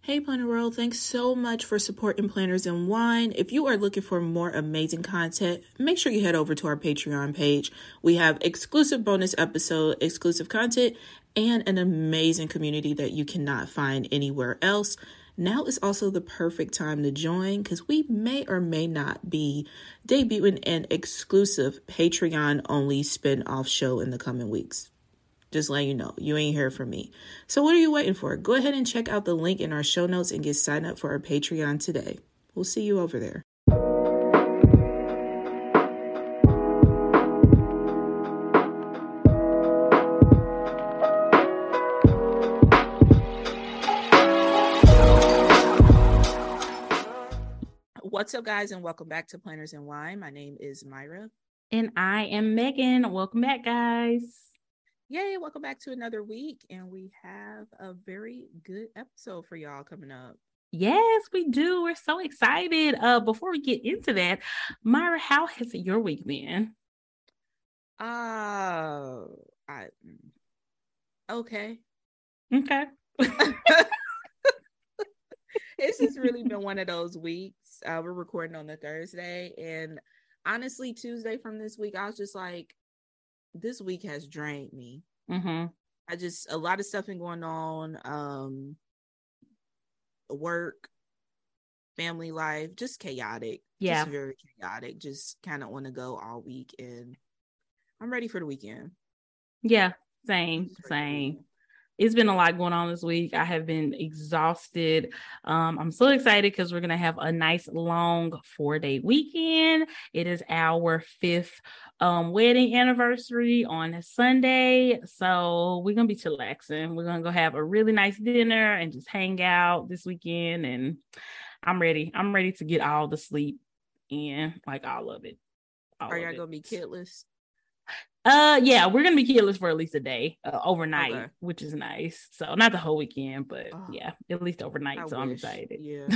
Hey Planner World, thanks so much for supporting Planners and Wine. If you are looking for more amazing content, make sure you head over to our Patreon page. We have exclusive bonus episode, exclusive content, and an amazing community that you cannot find anywhere else. Now is also the perfect time to join because we may or may not be debuting an exclusive Patreon-only spin-off show in the coming weeks. Just letting you know, you ain't heard from me. So what are you waiting for? Go ahead and check out the link in our show notes and get signed up for our Patreon today. We'll see you over there. What's up, guys, and welcome back to Planners and Wine. My name is Myra. And I am Megan. Welcome back, guys. Yay, welcome back to another week, and we have a very good episode for y'all coming up. Yes, we do. We're so excited. Before we get into that, Myra, how has your week been? Okay. It's just really been one of those weeks. We're recording on the Thursday, and honestly, Tuesday from this week, I was just like, this week has drained me. Mm-hmm. A lot of stuff been going on, work, family life, just chaotic. Yeah. Just very chaotic. Just kind of want to go all week, and I'm ready for the weekend. Yeah, same. It's been a lot going on this week. I have been exhausted. I'm so excited because we're going to have a nice long 4-day weekend. It is our 5th wedding anniversary on Sunday. So we're going to be chillaxing. We're going to go have a really nice dinner and just hang out this weekend. And I'm ready. I'm ready to get all the sleep in, like all of it. Are y'all going to be kidless? Yeah, we're gonna be kidless for at least a day, overnight, which is nice. So not the whole weekend, but yeah, at least overnight. I'm excited. Yeah.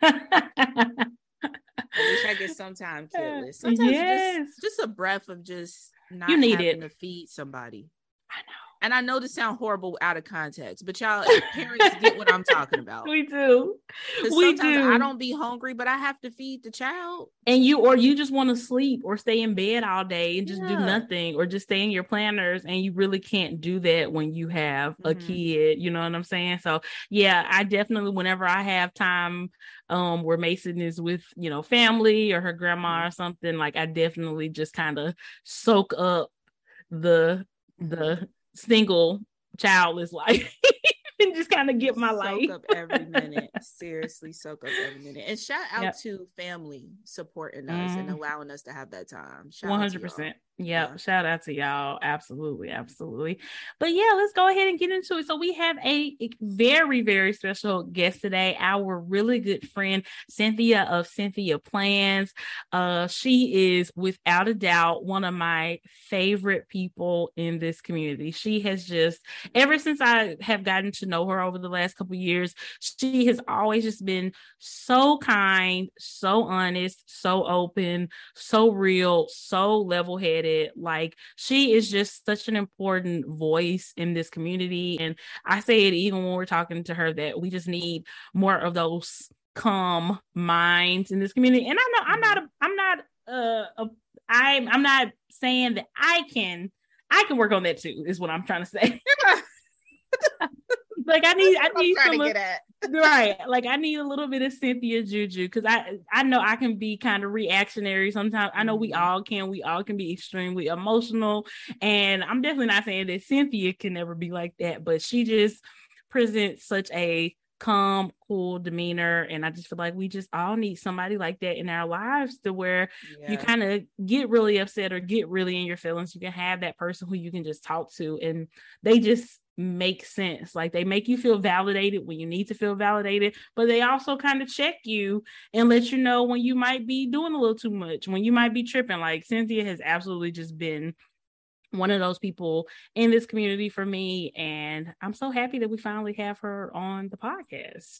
I wish I get some time kidless. Sometimes just a breath of just not having to feed somebody. I know. And I know this sounds horrible out of context, but y'all parents get what I'm talking about. We do. I don't be hungry, but I have to feed the child. And you just want to sleep or stay in bed all day and just do nothing, or just stay in your planners, and you really can't do that when you have a kid. You know what I'm saying? So yeah, I definitely, whenever I have time, where Mason is with, family or her grandma or something, like I definitely just kind of soak up the single childless life and just kind of get my life. Soak up every minute. Seriously, soak up every minute. And shout out to family supporting us and allowing us to have that time. 100%. Yeah, shout out to y'all. Absolutely. But yeah, let's go ahead and get into it. So we have a very, very special guest today, our really good friend Cynthia of Cynthia Plans. She is without a doubt one of my favorite people in this community. She has just, ever since I have gotten to know her over the last couple of years, she has always just been so kind, so honest, so open, so real, so level-headed. Like, she is just such an important voice in this community. And I say it even when we're talking to her, that we just need more of those calm minds in this community. And I know I'm not saying that I can work on that too, is what I'm trying to say. Like I need some right. Like I need a little bit of Cynthia juju, because I know I can be kind of reactionary sometimes. I know we all can be extremely emotional, and I'm definitely not saying that Cynthia can never be like that, but she just presents such a calm, cool demeanor, and I just feel like we just all need somebody like that in our lives, to where you kind of get really upset or get really in your feelings, you can have that person who you can just talk to, and they just make sense. Like, they make you feel validated when you need to feel validated, but they also kind of check you and let you know when you might be doing a little too much, when you might be tripping. Like, Cynthia has absolutely just been one of those people in this community for me, and I'm so happy that we finally have her on the podcast.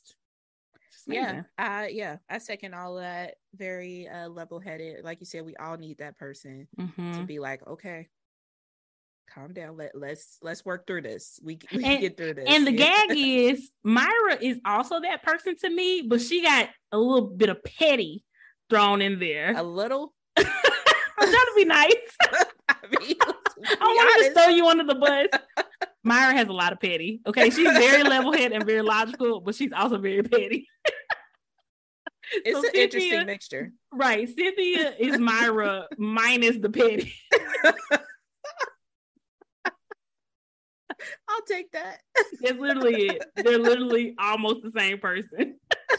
I second all of that. Very level-headed. Like you said, we all need that person to be like, okay, calm down. Let's work through this. We can get through this. And the gag is Myra is also that person to me, but she got a little bit of petty thrown in there. A little? I'm trying to be nice. I wanted to throw you under the bus. Myra has a lot of petty. Okay, she's very level-headed and very logical, but she's also very petty. It's an interesting mixture. Right. Cynthia is Myra minus the petty. I'll take that. That's literally it. They're literally almost the same person.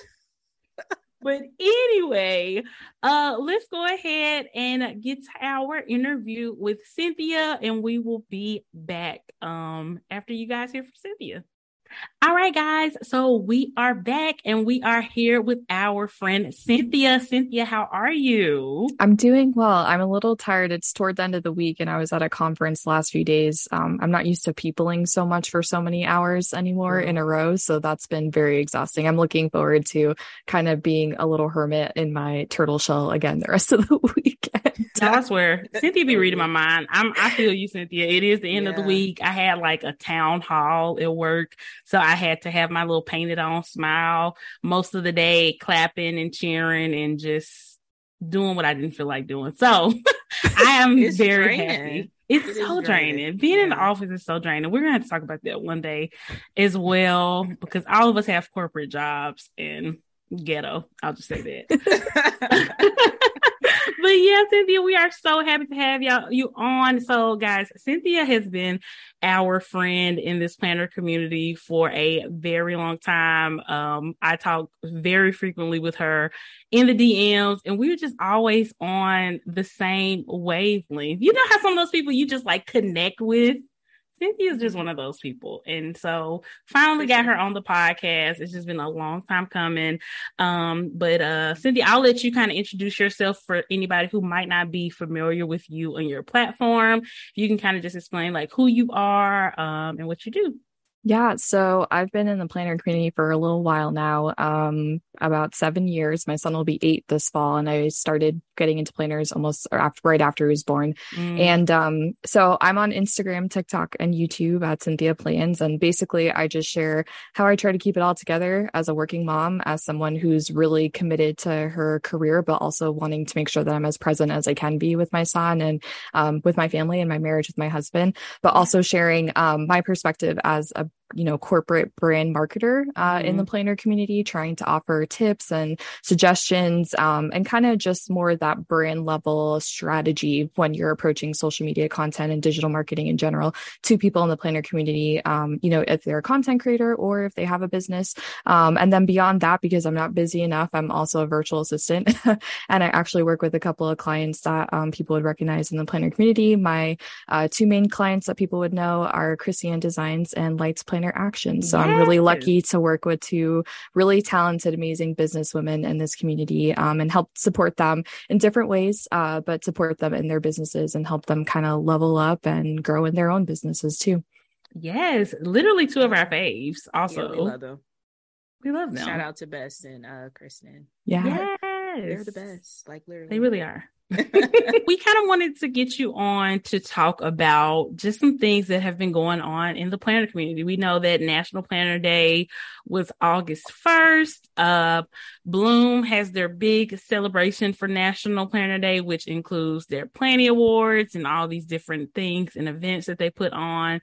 But anyway, let's go ahead and get to our interview with Cynthia, and we will be back after you guys hear from Cynthia. All right, guys. So we are back and we are here with our friend Cynthia. Cynthia, how are you? I'm doing well. I'm a little tired. It's toward the end of the week and I was at a conference the last few days. I'm not used to peopling so much for so many hours anymore in a row. So that's been very exhausting. I'm looking forward to kind of being a little hermit in my turtle shell again the rest of the weekend. I swear, Cynthia be reading my mind. I feel you, Cynthia. It is the end of the week. I had like a town hall at work. So I had to have my little painted on smile most of the day, clapping and cheering and just doing what I didn't feel like doing. So I am very happy. It's so draining. Being in the office is so draining. We're going to have to talk about that one day as well, because all of us have corporate jobs and ghetto. I'll just say that. But yeah, Cynthia, we are so happy to have you on. So guys, Cynthia has been our friend in this planner community for a very long time. I talk very frequently with her in the DMs, and we're just always on the same wavelength. You know how some of those people you just like connect with? Cynthia is just one of those people. And so finally got her on the podcast. It's just been a long time coming. But Cynthia, I'll let you kind of introduce yourself for anybody who might not be familiar with you and your platform. You can kind of just explain like who you are and what you do. Yeah, so I've been in the planner community for a little while now, about 7 years. My son will be 8 this fall, and I started getting into planners right after he was born. And so I'm on Instagram, TikTok, and YouTube at Cynthia Plans. And basically, I just share how I try to keep it all together as a working mom, as someone who's really committed to her career, but also wanting to make sure that I'm as present as I can be with my son and with my family and my marriage with my husband, but also sharing my perspective as a corporate brand marketer in the planner community, trying to offer tips and suggestions and kind of just more that brand level strategy when you're approaching social media content and digital marketing in general to people in the planner community, if they're a content creator or if they have a business. And then beyond that, because I'm not busy enough, I'm also a virtual assistant and I actually work with a couple of clients that people would recognize in the planner community. My 2 main clients that people would know are Christian Designs and Lights Planner Action. So I'm really lucky to work with 2 really talented, amazing businesswomen in this community and help support them in different ways, but support them in their businesses and help them kind of level up and grow in their own businesses too. Yes, literally 2 of our faves also. Yeah, we love them. We love them. Shout out to Bess and Kristen. Yeah. Yes. They're the best. Like literally. They really are. We kind of wanted to get you on to talk about just some things that have been going on in the planner community. We know that National Planner Day was August 1st. Bloom has their big celebration for National Planner Day, which includes their Planning Awards and all these different things and events that they put on.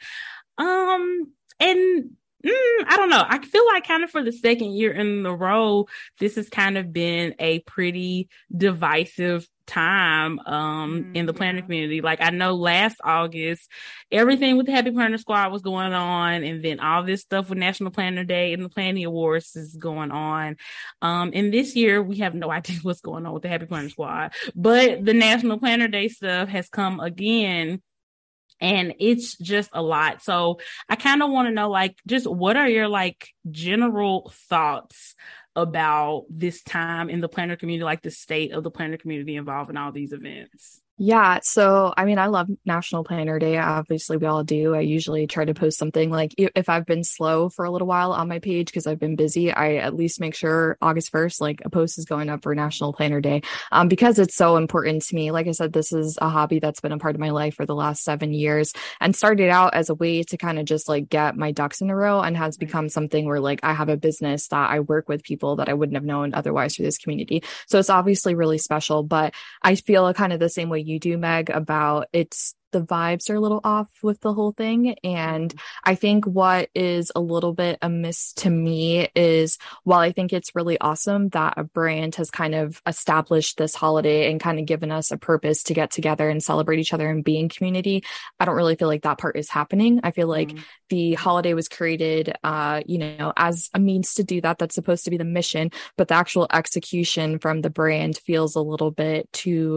I don't know. I feel like kind of for the second year in a row, this has kind of been a pretty divisive time in the planner community. Like I know last August, everything with the Happy Planner Squad was going on, and then all this stuff with National Planner Day and the Planning Awards is going on. And this year we have no idea what's going on with the Happy Planner Squad, but the National Planner Day stuff has come again. And it's just a lot. So I kind of want to know, like, just what are your like general thoughts about this time in the planner community, like the state of the planner community involved in all these events? Yeah. So, I mean, I love National Planner Day. Obviously, we all do. I usually try to post something like if I've been slow for a little while on my page because I've been busy, I at least make sure August 1st, like a post is going up for National Planner Day, because it's so important to me. Like I said, this is a hobby that's been a part of my life for the last 7 years and started out as a way to kind of just like get my ducks in a row and has become something where like I have a business that I work with people that I wouldn't have known otherwise through this community. So it's obviously really special, but I feel kind of the same way you do, Meg, about the vibes are a little off with the whole thing. And I think what is a little bit amiss to me is while I think it's really awesome that a brand has kind of established this holiday and kind of given us a purpose to get together and celebrate each other and be in community, I don't really feel like that part is happening. I feel like the holiday was created, as a means to do that. That's supposed to be the mission, but the actual execution from the brand feels a little bit too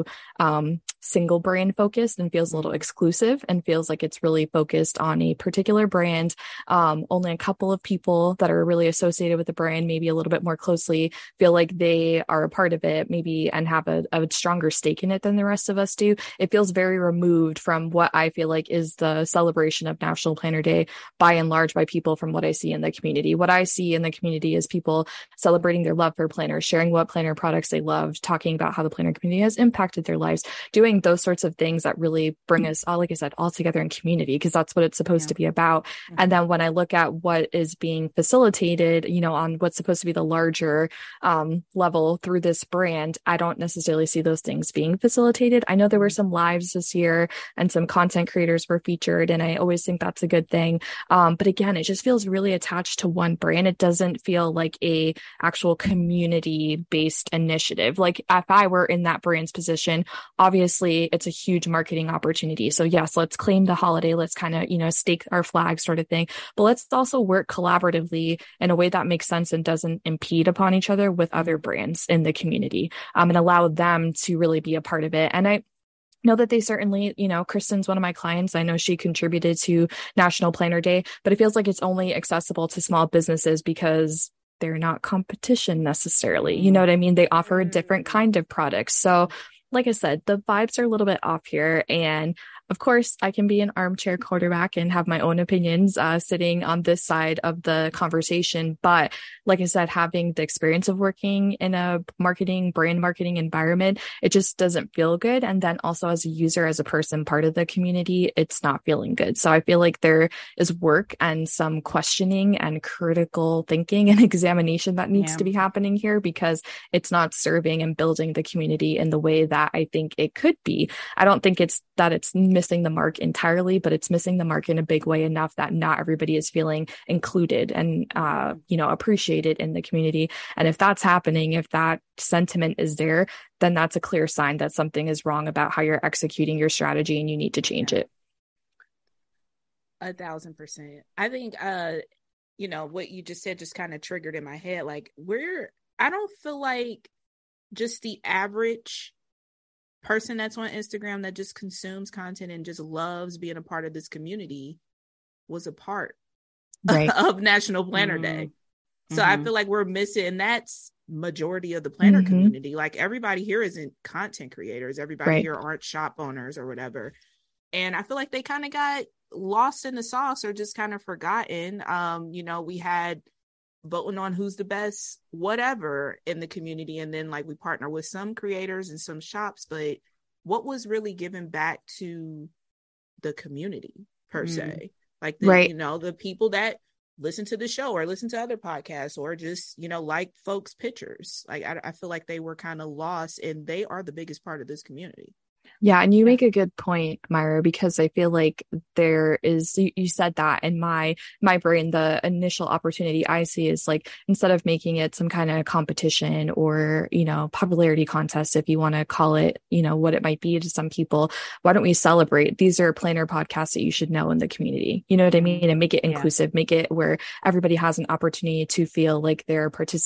single brand focused and feels a little exclusive and feels like it's really focused on a particular brand. Only a couple of people that are really associated with the brand, maybe a little bit more closely, feel like they are a part of it, maybe, and have a stronger stake in it than the rest of us do. It feels very removed from what I feel like is the celebration of National Planner Day by and large by people from what I see in the community. What I see in the community is people celebrating their love for planners, sharing what planner products they love, talking about how the planner community has impacted their lives, doing those sorts of things that really bring us all, like I said, all together in community, because that's what it's supposed to be about. And then when I look at what is being facilitated, on what's supposed to be the larger level through this brand, I don't necessarily see those things being facilitated. I know there were some lives this year and some content creators were featured, and I always think that's a good thing. But again, it just feels really attached to one brand. It doesn't feel like a actual community based initiative. Like if I were in that brand's position, obviously it's a huge marketing opportunity. So yes, let's claim the holiday. Let's kind of, stake our flag sort of thing, but let's also work collaboratively in a way that makes sense and doesn't impede upon each other with other brands in the community, and allow them to really be a part of it. And I know that they certainly, Kristen's one of my clients. I know she contributed to National Planner Day, but it feels like it's only accessible to small businesses because they're not competition necessarily. You know what I mean? They offer a different kind of product. So like I said, the vibes are a little bit off here. And of course, I can be an armchair quarterback and have my own opinions sitting on this side of the conversation. But like I said, having the experience of working in a brand marketing environment, it just doesn't feel good. And then also as a user, as a person, part of the community, it's not feeling good. So I feel like there is work and some questioning and critical thinking and examination that needs to be happening here, because it's not serving and building the community in the way that I think it could be. I don't think it's missing the mark entirely, but it's missing the mark in a big way enough that not everybody is feeling included and, appreciated in the community. And if that's happening, if that sentiment is there, then that's a clear sign that something is wrong about how you're executing your strategy and you need to change it. 1,000%. I think, what you just said just kind of triggered in my head. Like I don't feel like just the average person that's on Instagram that just consumes content and just loves being a part of this community was a part of National Planner Day. So I feel like we're missing, and that's majority of the planner community. Like everybody here isn't content creators. Everybody here aren't shop owners or whatever. And I feel like they kind of got lost in the sauce or just kind of forgotten. We had voting on who's the best, whatever in the community. And then like we partner with some creators and some shops, but what was really given back to the community per se? Like the people that listen to the show or listen to other podcasts or just, like folks' pictures. Like I feel like they were kind of lost, and they are the biggest part of this community. Yeah. And you make a good point, Myra, because I feel like there is, you said that in my brain, the initial opportunity I see is like, instead of making it some kind of competition or, popularity contest, if you want to call it, what it might be to some people, why don't we celebrate? These are planner podcasts that you should know in the community. You know what I mean? And make it inclusive, make it where everybody has an opportunity to feel like they're participating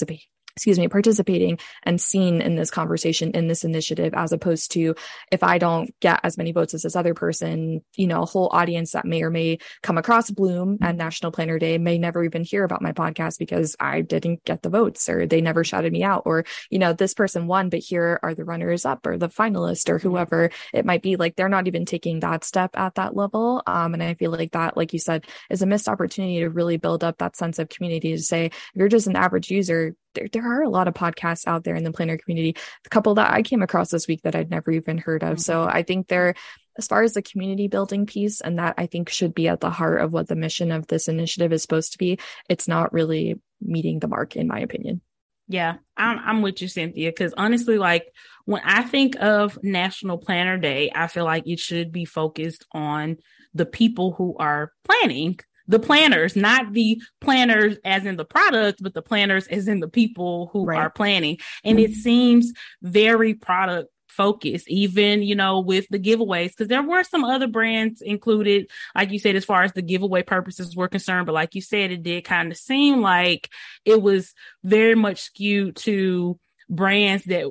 participating and seen in this conversation, in this initiative, as opposed to, if I don't get as many votes as this other person, a whole audience that may or may come across Bloom and National Planner Day may never even hear about my podcast because I didn't get the votes, or they never shouted me out, or, this person won, but here are the runners up or the finalist or whoever it might be. Like, they're not even taking that step at that level. And I feel like that, like you said, is a missed opportunity to really build up that sense of community, to say, if you're just an average user, there are a lot of podcasts out there in the planner community. A couple that I came across this week that I'd never even heard of. So I think as far as the community building piece, and that I think should be at the heart of what the mission of this initiative is supposed to be, it's not really meeting the mark, in my opinion. Yeah, I'm with you, Cynthia, because honestly, like, when I think of National Planner Day, I feel like it should be focused on the people who are planning. The planners, not the planners as in the product, but the planners as in the people who are planning. And it seems very product focused, even, with the giveaways, because there were some other brands included, like you said, as far as the giveaway purposes were concerned. But like you said, it did kind of seem like it was very much skewed to brands that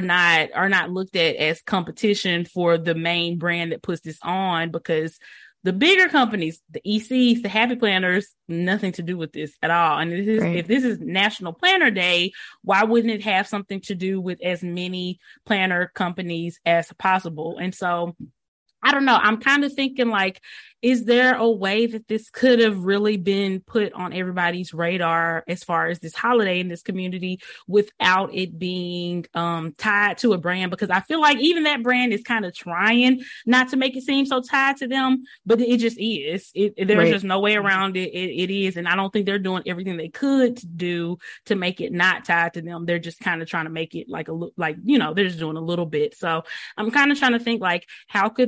are not looked at as competition for the main brand that puts this on, because the bigger companies, the ECs, the Happy Planners, nothing to do with this at all. And if this is National Planner Day, why wouldn't it have something to do with as many planner companies as possible? And so, I don't know. I'm kind of thinking, like, is there a way that this could have really been put on everybody's radar as far as this holiday in this community without it being tied to a brand? Because I feel like even that brand is kind of trying not to make it seem so tied to them, but it just is. There's just no way around it. It is. And I don't think they're doing everything they could do to make it not tied to them. They're just kind of trying to make it like they're just doing a little bit. So I'm kind of trying to think, like, how could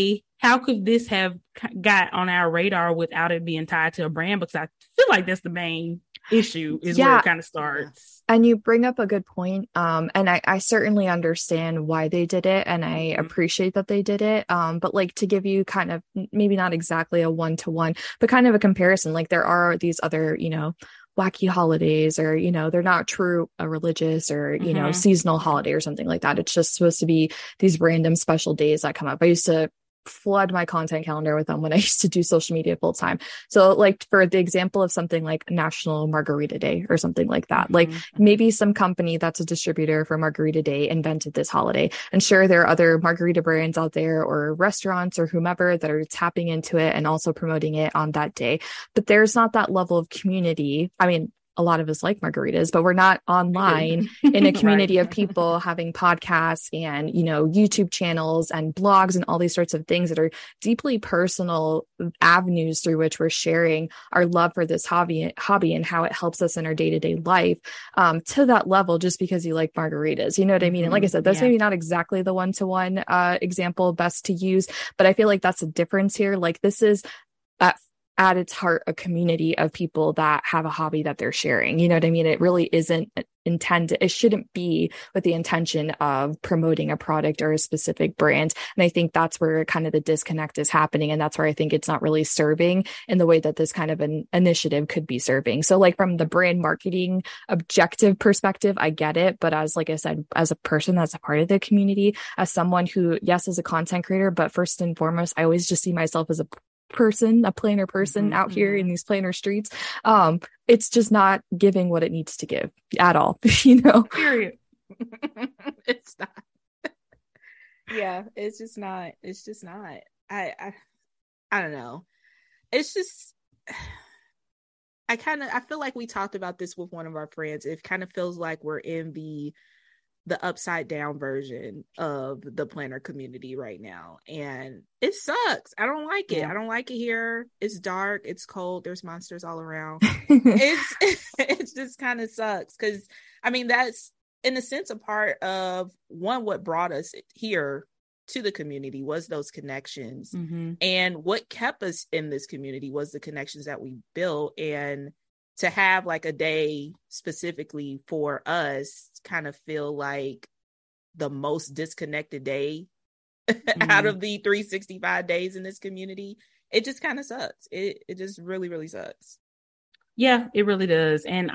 this have got on our radar without it being tied to a brand? Because I feel like that's the main issue, is where it kind of starts. And you bring up a good point. And I certainly understand why they did it, and I appreciate that they did it. But like, to give you kind of, maybe not exactly a one-to-one, but kind of a comparison, like, there are these other, wacky holidays, or, they're not true a religious or, seasonal holiday or something like that. It's just supposed to be these random special days that come up. I used to flood my content calendar with them when I used to do social media full time. So, like, for the example of something like National Margarita Day or something like that, like, maybe some company that's a distributor for Margarita Day invented this holiday. And sure, there are other margarita brands out there, or restaurants or whomever, that are tapping into it and also promoting it on that day. But there's not that level of community. I mean, a lot of us like margaritas, but we're not online in a community of people having podcasts and, YouTube channels and blogs and all these sorts of things that are deeply personal avenues through which we're sharing our love for this hobby and how it helps us in our day-to-day life, to that level, just because you like margaritas. You know what I mean? And like I said, that's maybe not exactly the one-to-one example best to use, but I feel like that's a difference here. Like, this is at its heart a community of people that have a hobby that they're sharing. You know what I mean? It really isn't intended. It shouldn't be with the intention of promoting a product or a specific brand. And I think that's where kind of the disconnect is happening. And that's where I think it's not really serving in the way that this kind of an initiative could be serving. So, like, from the brand marketing objective perspective, I get it. But like I said, as a person that's a part of the community, as someone who, yes, is a content creator, but first and foremost, I always just see myself as a planner person out here in these planner streets. It's just not giving what it needs to give at all, Period. It's not. Yeah, it's just not. I don't know. It's just, I feel like we talked about this with one of our friends. It kind of feels like we're in the upside down version of the planner community right now, and it sucks. I don't like it. I don't like it here. It's dark, it's cold, there's monsters all around. It just kind of sucks, because I mean, that's in a sense a part of what brought us here to the community was those connections, and what kept us in this community was the connections that we built. And to have like a day specifically for us kind of feel like the most disconnected day out of the 365 days in this community, it just kind of sucks. It just really, really sucks. Yeah, it really does. And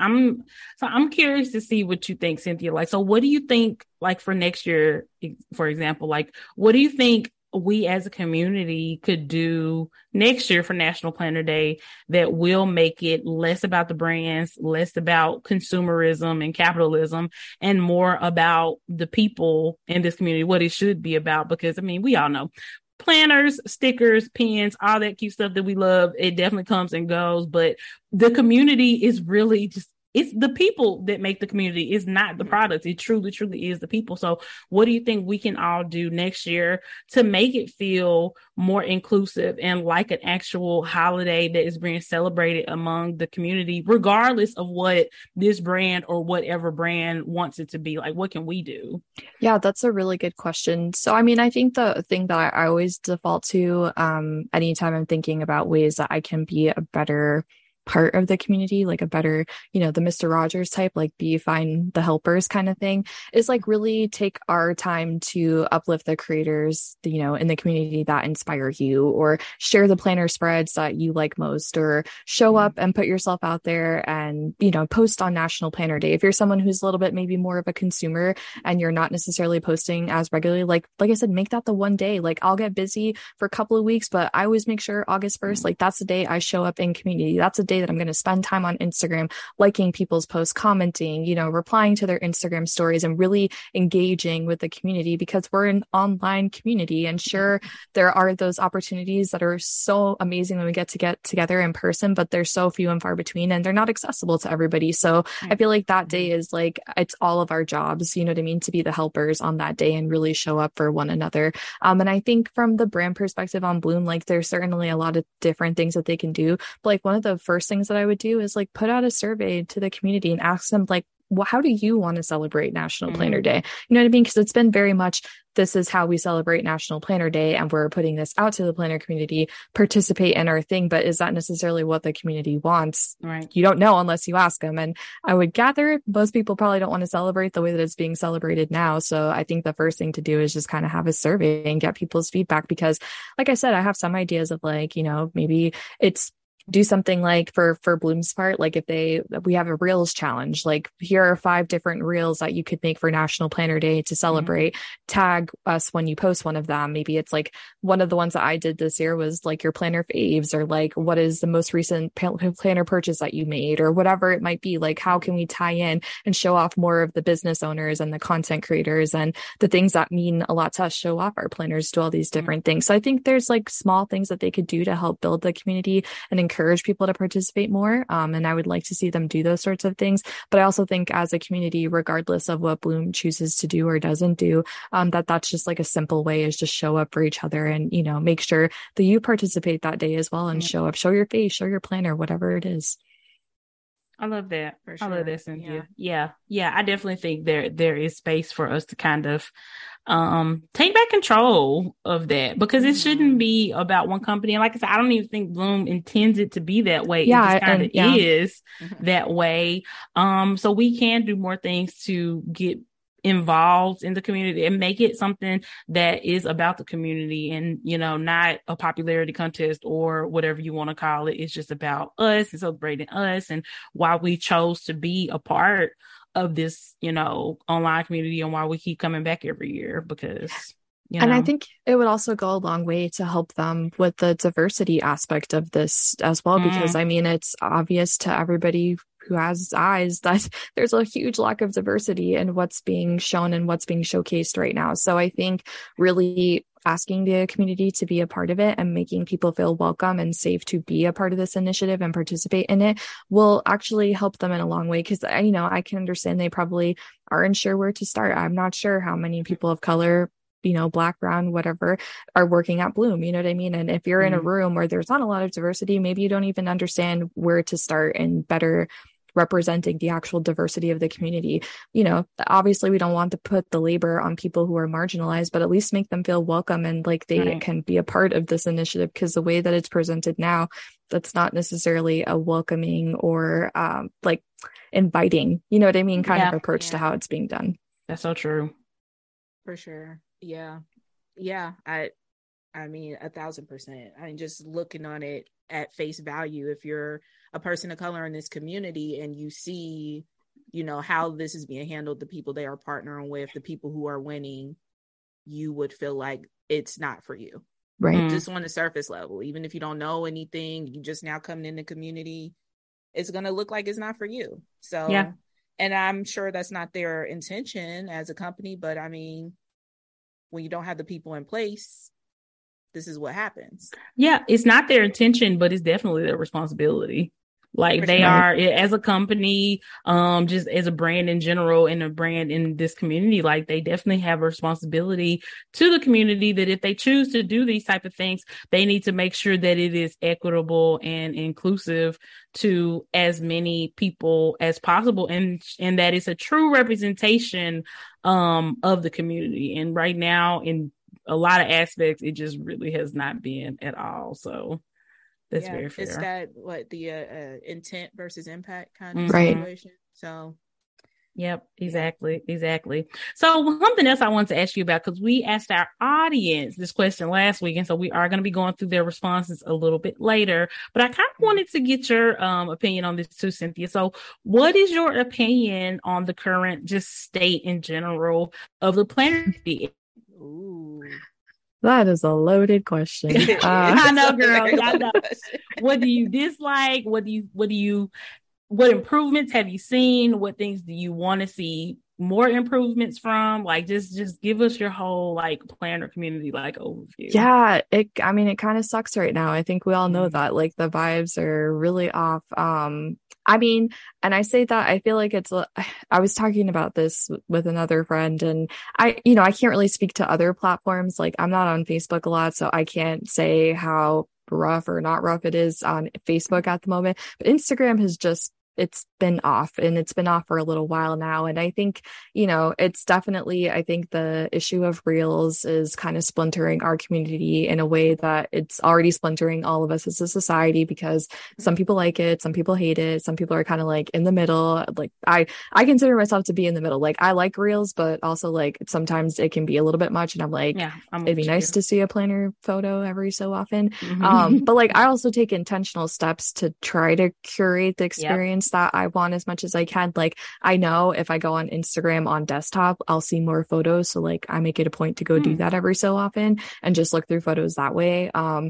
I'm curious to see what you think, Cynthia. Like, so what do you think, like, for next year, for example, like, what do you think we as a community could do next year for National Planner Day that will make it less about the brands, less about consumerism and capitalism, and more about the people in this community, what it should be about? Because, I mean, we all know planners, stickers, pens, all that cute stuff that we love, it definitely comes and goes, but the community is really just, it's the people that make the community. It's not the products. It truly, truly is the people. So what do you think we can all do next year to make it feel more inclusive and like an actual holiday that is being celebrated among the community, regardless of what this brand or whatever brand wants it to be? Like, what can we do? Yeah, that's a really good question. So, I mean, I think the thing that I always default to, anytime I'm thinking about ways that I can be a better part of the community, like a better, the Mr. Rogers type, like be find the helpers kind of thing, is like really take our time to uplift the creators, in the community that inspire you, or share the planner spreads that you like most, or show up and put yourself out there and, post on National Planner Day. If you're someone who's a little bit maybe more of a consumer and you're not necessarily posting as regularly, like I said, make that the one day. Like, I'll get busy for a couple of weeks, but I always make sure August 1st, like that's the day I show up in community. That's a day that I'm going to spend time on Instagram, liking people's posts, commenting, replying to their Instagram stories, and really engaging with the community, because we're an online community. And sure, there are those opportunities that are so amazing when we get together in person, but they're so few and far between, and they're not accessible to everybody. So I feel like that day is like, it's all of our jobs, you know what I mean, to be the helpers on that day and really show up for one another. And I think from the brand perspective on Bloom, like there's certainly a lot of different things that they can do. But like one of the first things that I would do is like put out a survey to the community and ask them, like, well, how do you want to celebrate National Planner Day? You know what I mean? Because it's been very much, this is how we celebrate National Planner Day, and we're putting this out to the planner community, participate in our thing. But is that necessarily what the community wants? Right. You don't know unless you ask them. And I would gather most people probably don't want to celebrate the way that it's being celebrated now. So I think the first thing to do is just kind of have a survey and get people's feedback, because like I said, I have some ideas of like, maybe it's do something like for Bloom's part, like if we have a reels challenge, like here are 5 different reels that you could make for National Planner Day to celebrate, tag us when you post one of them. Maybe it's like one of the ones that I did this year was like your planner faves, or like what is the most recent planner purchase that you made, or whatever it might be. Like, how can we tie in and show off more of the business owners and the content creators and the things that mean a lot to us, show off our planners, do all these different things. So I think there's like small things that they could do to help build the community and encourage people to participate more. And I would like to see them do those sorts of things. But I also think as a community, regardless of what Bloom chooses to do or doesn't do, that's just like a simple way is just show up for each other and, make sure that you participate that day as well and show up, show your face, show your planner, whatever it is. I love that. For sure. I love that, Cynthia. Yeah. I definitely think there is space for us to kind of take back control of that, because it shouldn't be about one company. And like I said, I don't even think Bloom intends it to be that way. Yeah, it just kind of is that way. So we can do more things to get involved in the community and make it something that is about the community, and not a popularity contest or whatever you want to call it. It's just about us and celebrating us and why we chose to be a part of this online community, and why we keep coming back every year, because and I think it would also go a long way to help them with the diversity aspect of this as well, because I mean, it's obvious to everybody who has eyes that there's a huge lack of diversity in what's being shown and what's being showcased right now. So I think really asking the community to be a part of it and making people feel welcome and safe to be a part of this initiative and participate in it will actually help them in a long way. Because I can understand they probably aren't sure where to start. I'm not sure how many people of color, Black, brown, whatever, are working at Bloom. You know what I mean? And if you're in a room where there's not a lot of diversity, maybe you don't even understand where to start and better representing the actual diversity of the community. Obviously we don't want to put the labor on people who are marginalized, but at least make them feel welcome and like they can be a part of this initiative, because the way that it's presented now, that's not necessarily a welcoming or like inviting, you know what I mean, kind of approach to how it's being done. That's so true. For sure. Yeah. I mean, 1,000%. I mean, just looking on it at face value, if you're a person of color in this community and you see, you know, how this is being handled, the people they are partnering with, the people who are winning, you would feel like it's not for you. Right. Just on the surface level, even if you don't know anything, you just now coming in the community, it's going to look like it's not for you. So, yeah. And I'm sure that's not their intention as a company, but I mean, when you don't have the people in place, this is what happens. Yeah, it's not their intention, but it's definitely their responsibility. Like they are, as a company, just as a brand in general and a brand in this community, like they definitely have a responsibility to the community that if they choose to do these type of things, they need to make sure that it is equitable and inclusive to as many people as possible, and that it's a true representation of the community. And right now, in a lot of aspects, it just really has not been at all. So that's very fair. It's that the intent versus impact kind of situation. So yep, exactly. So something else I want to ask you about, because we asked our audience this question last week, and so we are going to be going through their responses a little bit later, but I kind of wanted to get your opinion on this too, Cynthia. So what is your opinion on the current just state in general of the planner? Ooh. That is a loaded question. I know, girl. I know. What do you dislike? What improvements have you seen? What things do you want to see more improvements from? Like, just give us your whole like planner community like overview. Yeah, it kind of sucks right now. I think we all know that like the vibes are really off. I mean, and I say that I feel like I was talking about this with another friend, and I can't really speak to other platforms. Like I'm not on Facebook a lot, so I can't say how rough or not rough it is on Facebook at the moment. But Instagram has it's been off, and it's been off for a little while now. And I think, it's definitely, I think the issue of Reels is kind of splintering our community in a way that it's already splintering all of us as a society, because some people like it, some people hate it, some people are kind of like in the middle. Like I consider myself to be in the middle. Like I like Reels, but also like sometimes it can be a little bit much. And I'm like, it'd be nice to see a planner photo every so often. But like I also take intentional steps to try to curate the experience that I want as much as I can. Like I know if I go on Instagram on desktop, I'll see more photos. So like I make it a point to go do that every so often and just look through photos that way. I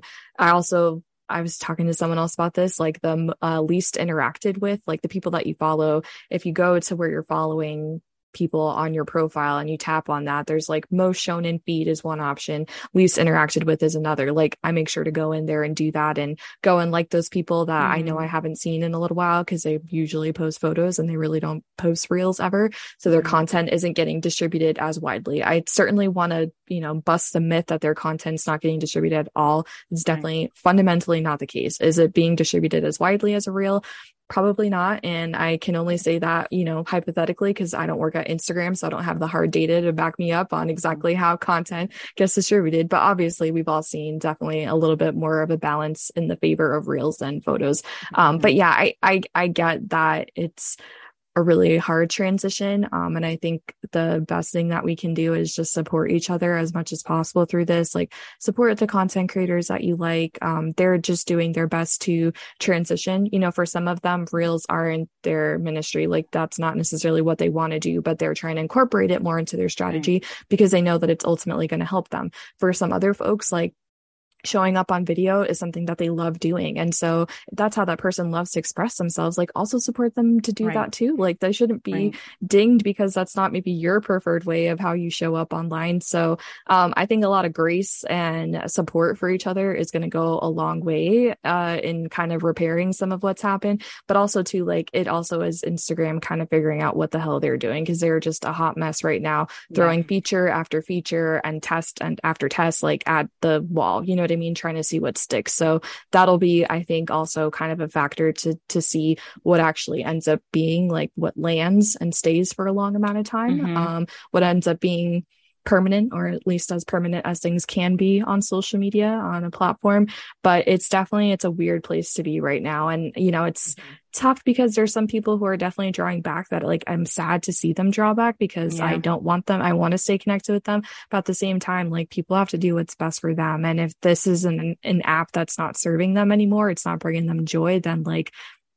was talking to someone else about this, like the least interacted with, like the people that you follow. If you go to where you're following people on your profile and you tap on that, there's like most shown in feed is one option, least interacted with is another. Like I make sure to go in there and do that and go and like those people that I know I haven't seen in a little while, because they usually post photos and they really don't post Reels ever, so their content isn't getting distributed as widely. I certainly want to bust the myth that their content's not getting distributed at all. It's definitely fundamentally not the case. Is it being distributed as widely as a Reel? Probably not. And I can only say that, hypothetically, because I don't work at Instagram, so I don't have the hard data to back me up on exactly how content gets distributed. But obviously, we've all seen definitely a little bit more of a balance in the favor of Reels than photos. But yeah, I get that it's a really hard transition. And I think the best thing that we can do is just support each other as much as possible through this. Like support the content creators that you like. They're just doing their best to transition. For some of them, Reels aren't their ministry. Like that's not necessarily what they want to do, but they're trying to incorporate it more into their strategy because they know that it's ultimately going to help them. For some other folks, like showing up on video is something that they love doing. And so that's how that person loves to express themselves. Like also support them to do that too. Like they shouldn't be dinged because that's not maybe your preferred way of how you show up online. So I think a lot of grace and support for each other is going to go a long way in kind of repairing some of what's happened. But also too, like it also is Instagram kind of figuring out what the hell they're doing, because they're just a hot mess right now, throwing feature after feature and test and after test like at the wall. You know what I mean? Trying to see what sticks. So that'll be, I think, also kind of a factor to see what actually ends up being like what lands and stays for a long amount of time. What ends up being permanent, or at least as permanent as things can be on social media, on a platform. But it's a weird place to be right now. And, it's tough because there's some people who are definitely drawing back that like, I'm sad to see them draw back because I don't want them. I want to stay connected with them. But at the same time, like people have to do what's best for them. And if this is an app that's not serving them anymore, it's not bringing them joy, then like,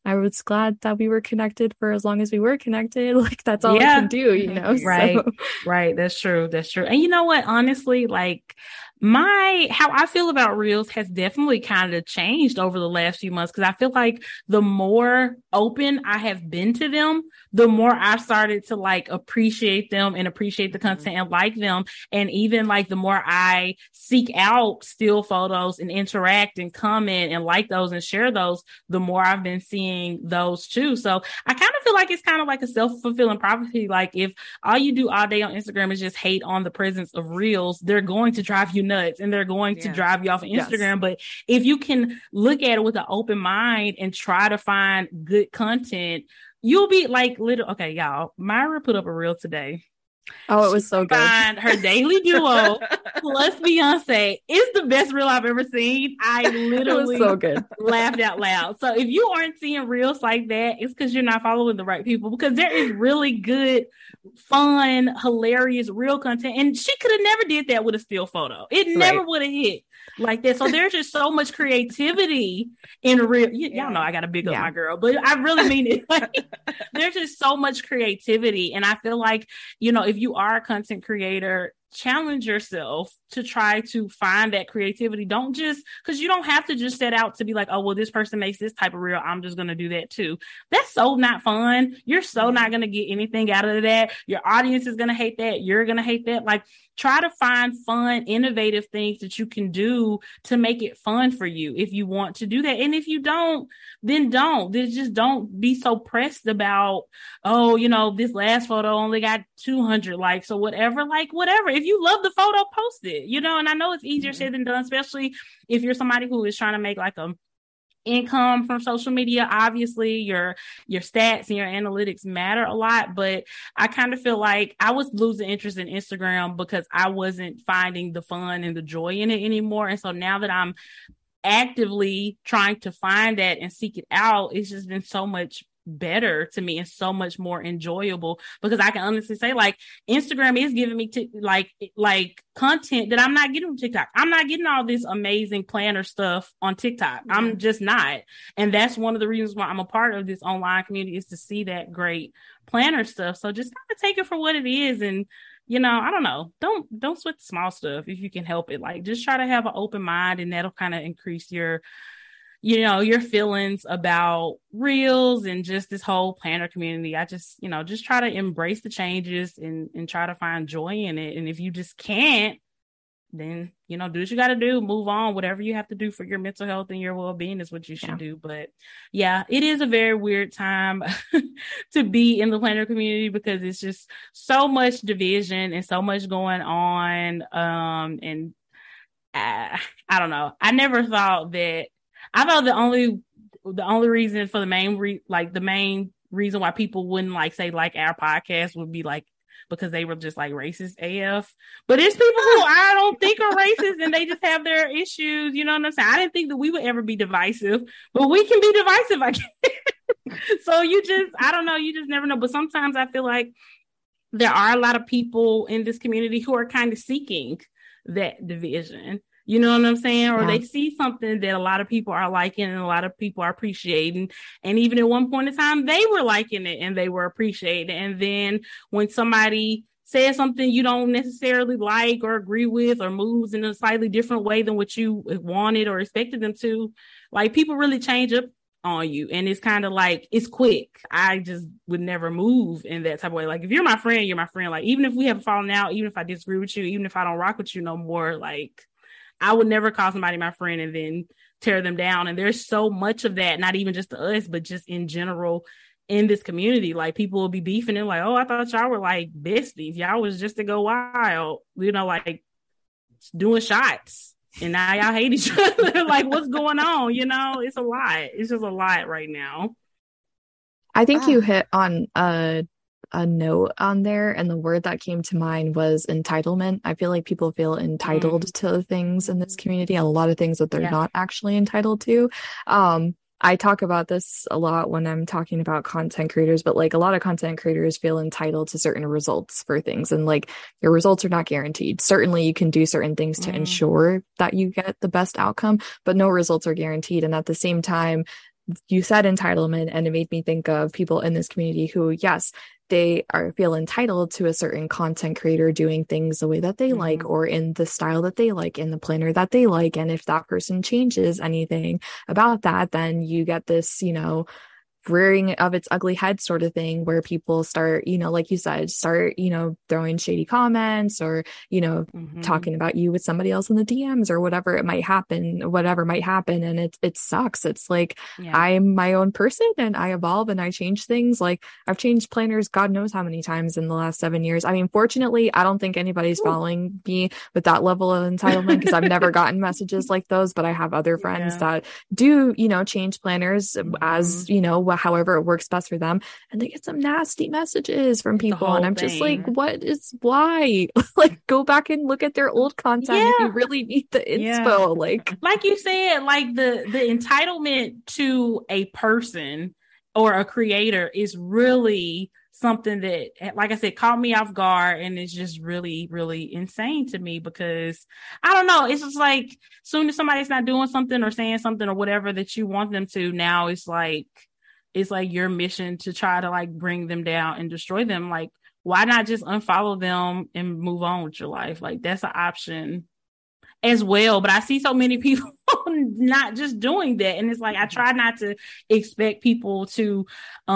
I was glad that we were connected for as long as we were connected. Like, that's all I can do, you know? Right. So. Right. That's true. That's true. And you know what? Honestly, like, how I feel about Reels has definitely kind of changed over the last few months, because I feel like the more open I have been to them, the more I've started to like appreciate them and appreciate the content and like them. And even like the more I seek out still photos and interact and comment and like those and share those, the more I've been seeing those too. So I kind of feel like it's kind of like a self-fulfilling prophecy. Like, if all you do all day on Instagram is just hate on the presence of Reels, they're going to drive you nuts and they're going to drive you off of Instagram. Yes. But if you can look at it with an open mind and try to find good content, you'll be like, okay, y'all, Myra put up a reel today. Oh, it was so good. Her daily duo plus Beyonce is the best reel I've ever seen. I literally so good. laughed out loud. So if you aren't seeing reels like that, it's because you're not following the right people, because there is really good, fun, hilarious, real content. And she could have never did that with a still photo. It never would have hit like that. So there's just so much creativity in real. Y'all know I got to big up my girl, but I really mean it. Like, there's just so much creativity. And I feel like, you know, if you are a content creator, challenge yourself to try to find that creativity. Don't just, because you don't have to just set out to be like, oh, well, this person makes this type of reel, I'm just going to do that too. That's so not fun. You're so not going to get anything out of that. Your audience is going to hate that. You're going to hate that. Like, try to find fun, innovative things that you can do to make it fun for you if you want to do that. And if you don't, then don't. Then just don't be so pressed about, oh, you know, this last photo only got 200 likes or whatever. Like, whatever. If you love the photo, post it, you know. And I know it's easier said than done, especially if you're somebody who is trying to make like a income from social media. Obviously your stats and your analytics matter a lot, but I kind of feel like I was losing interest in Instagram because I wasn't finding the fun and the joy in it anymore. And so now that I'm actively trying to find that and seek it out, it's just been so much better to me and so much more enjoyable, because I can honestly say, like, Instagram is giving me like content that I'm not getting from TikTok. I'm not getting all this amazing planner stuff on TikTok. I'm just not. And that's one of the reasons why I'm a part of this online community, is to see that great planner stuff. So just kind of take it for what it is. And, you know, I don't know, don't sweat the small stuff if you can help it. Like, just try to have an open mind, and that'll kind of increase your feelings about reels and just this whole planner community. I just, just try to embrace the changes and try to find joy in it. And if you just can't, then, do what you got to do, move on. Whatever you have to do for your mental health and your well-being is what you should do. But yeah, it is a very weird time to be in the planner community, because it's just so much division and so much going on. And I don't know. I never thought that. I thought the only reason for the main reason why people wouldn't say our podcast would be because they were just racist AF. But it's people who I don't think are racist, and they just have their issues. You know what I'm saying? I didn't think that we would ever be divisive, but we can be divisive, I guess. So I don't know, you just never know. But sometimes I feel like there are a lot of people in this community who are kind of seeking that division. You know what I'm saying? Or they see something that a lot of people are liking and a lot of people are appreciating. And even at one point in time, they were liking it and they were appreciating it. And then when somebody says something you don't necessarily like or agree with, or moves in a slightly different way than what you wanted or expected them to, people really change up on you. And it's kind of it's quick. I just would never move in that type of way. If you're my friend, you're my friend. Even if we have fallen out, even if I disagree with you, even if I don't rock with you no more, I would never call somebody my friend and then tear them down. And there's so much of that, not even just to us, but just in general in this community. People will be beefing and oh, I thought y'all were besties. Y'all was just to go wild, doing shots. And now y'all hate each other. What's going on? It's a lot. It's just a lot right now. I think you hit on a note on there, and the word that came to mind was entitlement. I feel like people feel entitled to things in this community, a lot of things that they're not actually entitled to. I talk about this a lot when I'm talking about content creators, but a lot of content creators feel entitled to certain results for things, and your results are not guaranteed. Certainly you can do certain things to ensure that you get the best outcome, but no results are guaranteed. And at the same time, you said entitlement, and it made me think of people in this community who, yes, they feel entitled to a certain content creator doing things the way that they like, or in the style that they like, in the planner that they like. And if that person changes anything about that, then you get this, rearing of its ugly head sort of thing, where people start, like you said, throwing shady comments, or, talking about you with somebody else in the DMs, or whatever might happen. And it sucks. It's like, I'm my own person, and I evolve and I change things. Like, I've changed planners God knows how many times in the last 7 years. I mean, fortunately, I don't think anybody's following me with that level of entitlement, because I've never gotten messages like those, but I have other friends that do, change planners as, however it works best for them, and they get some nasty messages from people, and I'm just like, why? Like, go back and look at their old content if you really need the inspo. Like you said, like the entitlement to a person or a creator is really something that, like I said, caught me off guard, and it's just really, really insane to me, because I don't know, it's just like, soon as somebody's not doing something or saying something or whatever that you want them to, now it's like your mission to try to like bring them down and destroy them. Like, why not just unfollow them and move on with your life? Like, that's an option as well. But I see so many people not just doing that. And it's like, I try not to expect people to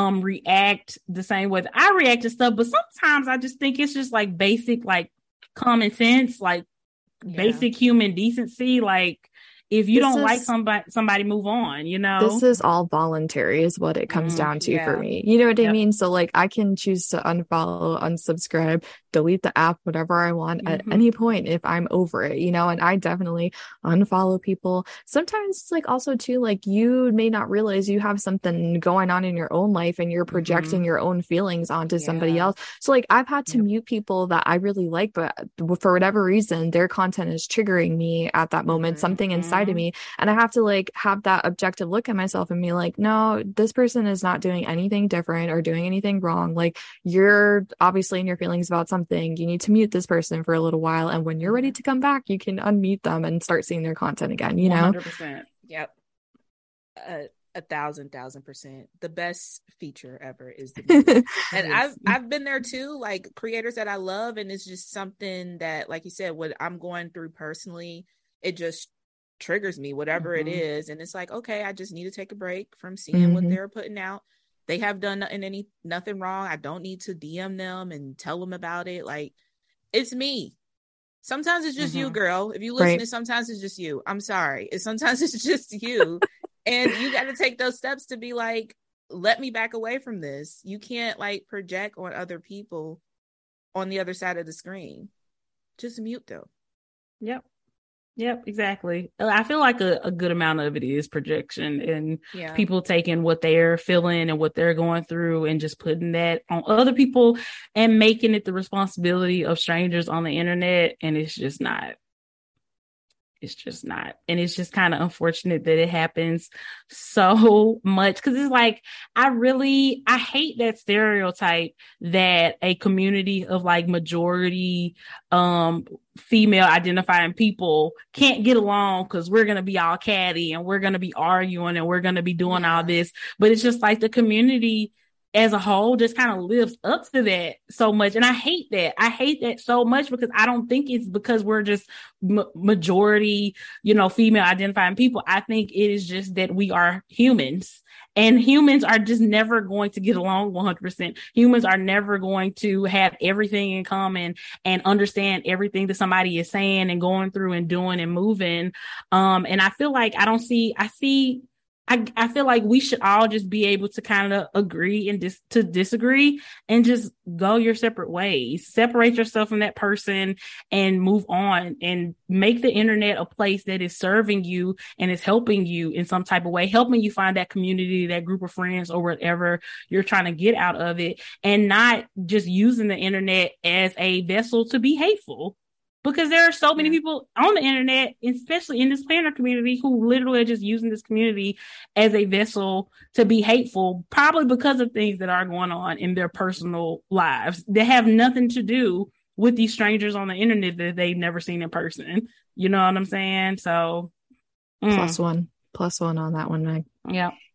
react the same way that I react to stuff. But sometimes I just think it's just like basic, like common sense, like basic human decency. Like, if you don't like somebody move on, This is all voluntary is what it comes down to for me. You know what I mean? So like, I can choose to unfollow, unsubscribe, delete the app, whatever I want at any point if I'm over it, and I definitely unfollow people. Sometimes it's like also too, like, you may not realize you have something going on in your own life and you're projecting your own feelings onto somebody else. So like, I've had to mute people that I really like, but for whatever reason, their content is triggering me at that moment, something inside of me, and I have to like have that objective look at myself and be like, no, this person is not doing anything different or doing anything wrong. Like, you're obviously in your feelings about something. You need to mute this person for a little while, and when you're ready to come back, you can unmute them and start seeing their content again. 100%. Yep. 1,000%. The best feature ever is the mute. And I've been there too, like creators that I love, and it's just something that, like you said, what I'm going through personally, it just triggers me, whatever it is. And it's like, okay, I just need to take a break from seeing what they're putting out. They have done nothing wrong. I don't need to DM them and tell them about it. Like, it's me. Sometimes it's just you, girl. If you listen, sometimes it's just you. I'm sorry. Sometimes it's just you. And you got to take those steps to be like, let me back away from this. You can't like project on other people on the other side of the screen. Just mute them. Yep, exactly. I feel like a good amount of it is projection, and people taking what they're feeling and what they're going through and just putting that on other people and making it the responsibility of strangers on the internet. And it's just not. And it's just kind of unfortunate that it happens so much, because it's like, I hate that stereotype that a community of like majority female identifying people can't get along because we're going to be all catty and we're going to be arguing and we're going to be doing all this. But it's just like the community as a whole just kind of lives up to that so much. And I hate that so much, because I don't think it's because we're just majority, female identifying people. I think it is just that we are humans, and humans are just never going to get along 100%. Humans are never going to have everything in common and understand everything that somebody is saying and going through and doing and moving. And I feel like I feel like we should all just be able to kind of agree and to disagree and just go your separate ways, separate yourself from that person and move on, and make the internet a place that is serving you and is helping you in some type of way, helping you find that community, that group of friends, or whatever you're trying to get out of it, and not just using the internet as a vessel to be hateful. Because there are so many people on the internet, especially in this planner community, who literally are just using this community as a vessel to be hateful, probably because of things that are going on in their personal lives that have nothing to do with these strangers on the internet that they've never seen in person. You know what I'm saying? So plus one on that one, Meg. Yeah.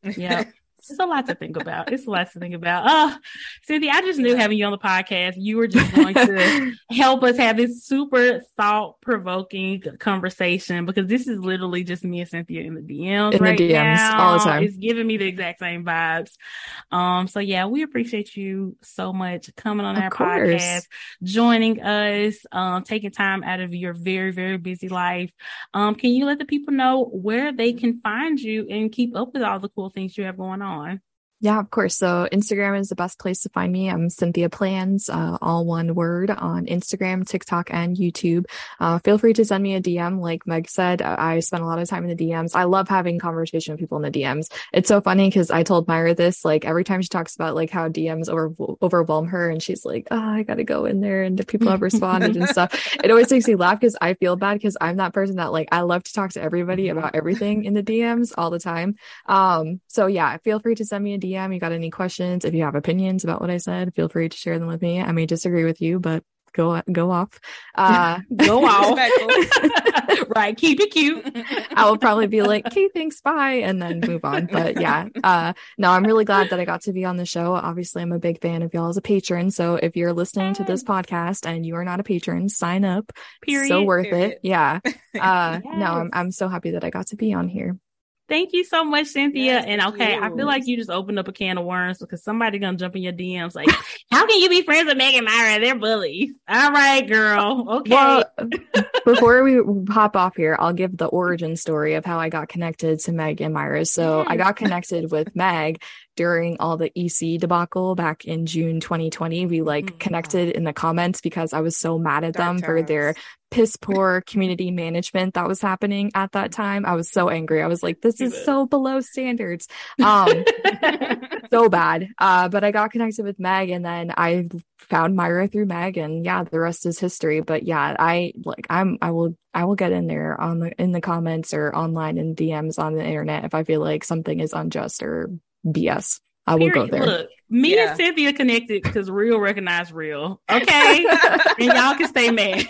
Yeah. It's a lot to think about. Oh, Cynthia, I just knew having you on the podcast, you were just going to help us have this super thought-provoking conversation, because this is literally just me and Cynthia in the DMs now. All the time. It's giving me the exact same vibes. So yeah, we appreciate you so much coming on our podcast, joining us, taking time out of your very, very busy life. Can you let the people know where they can find you and keep up with all the cool things you have going on? Yeah, of course. So Instagram is the best place to find me. I'm Cynthia Plans, all one word, on Instagram, TikTok, and YouTube. Feel free to send me a DM. Like Meg said, I spend a lot of time in the DMs. I love having conversation with people in the DMs. It's so funny because I told Myra this, like every time she talks about like how DMs overwhelm her, and she's like, oh, I got to go in there and the people have responded and stuff. It always makes me laugh because I feel bad because I'm that person that like, I love to talk to everybody about everything in the DMs all the time. So yeah, feel free to send me a DM. You got any questions? If you have opinions about what I said, feel free to share them with me. I may disagree with you, but go off. Go off. Right. Keep it cute. I will probably be like, okay, thanks, bye, and then move on. But yeah, no, I'm really glad that I got to be on the show. Obviously, I'm a big fan of y'all as a patron. So if you're listening to this podcast and you are not a patron, sign up. Period. So worth it. Yeah. Yes. No, I'm so happy that I got to be on here. Thank you so much, Cynthia. Yes, and okay, I feel like you just opened up a can of worms, because somebody's gonna jump in your DMs like, how can you be friends with Meg and Myra? They're bullies. All right, girl. Okay. Well, before we hop off here, I'll give the origin story of how I got connected to Meg and Myra. So I got connected with Meg during all the EC debacle back in June 2020. We connected in the comments because I was so mad at them for their piss poor community management that was happening at that time. I was so angry. I was like, this is so below standards. So bad. But I got connected with Meg, and then I found Myra through Meg, and yeah, the rest is history. But yeah, I will get in there in the comments or online in DMs on the internet if I feel like something is unjust or BS. I will go there. Look, me and Cynthia connected because real recognize real. Okay. And y'all can stay mad.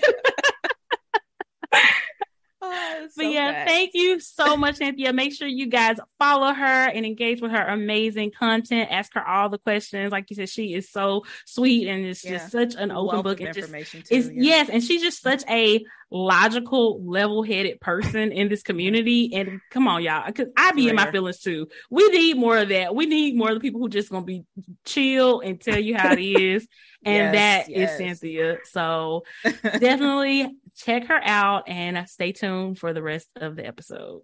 But yeah, thank you so much, Cynthia. Make sure you guys follow her and engage with her amazing content. Ask her all the questions. Like you said, she is so sweet, and it's just such an open book. And yes, and she's just such a logical, level-headed person in this community. And come on, y'all, because I be in my feelings too. We need more of that. We need more of the people who just gonna be chill and tell you how it is. And that is Cynthia. So definitely check her out and stay tuned for the rest of the episode.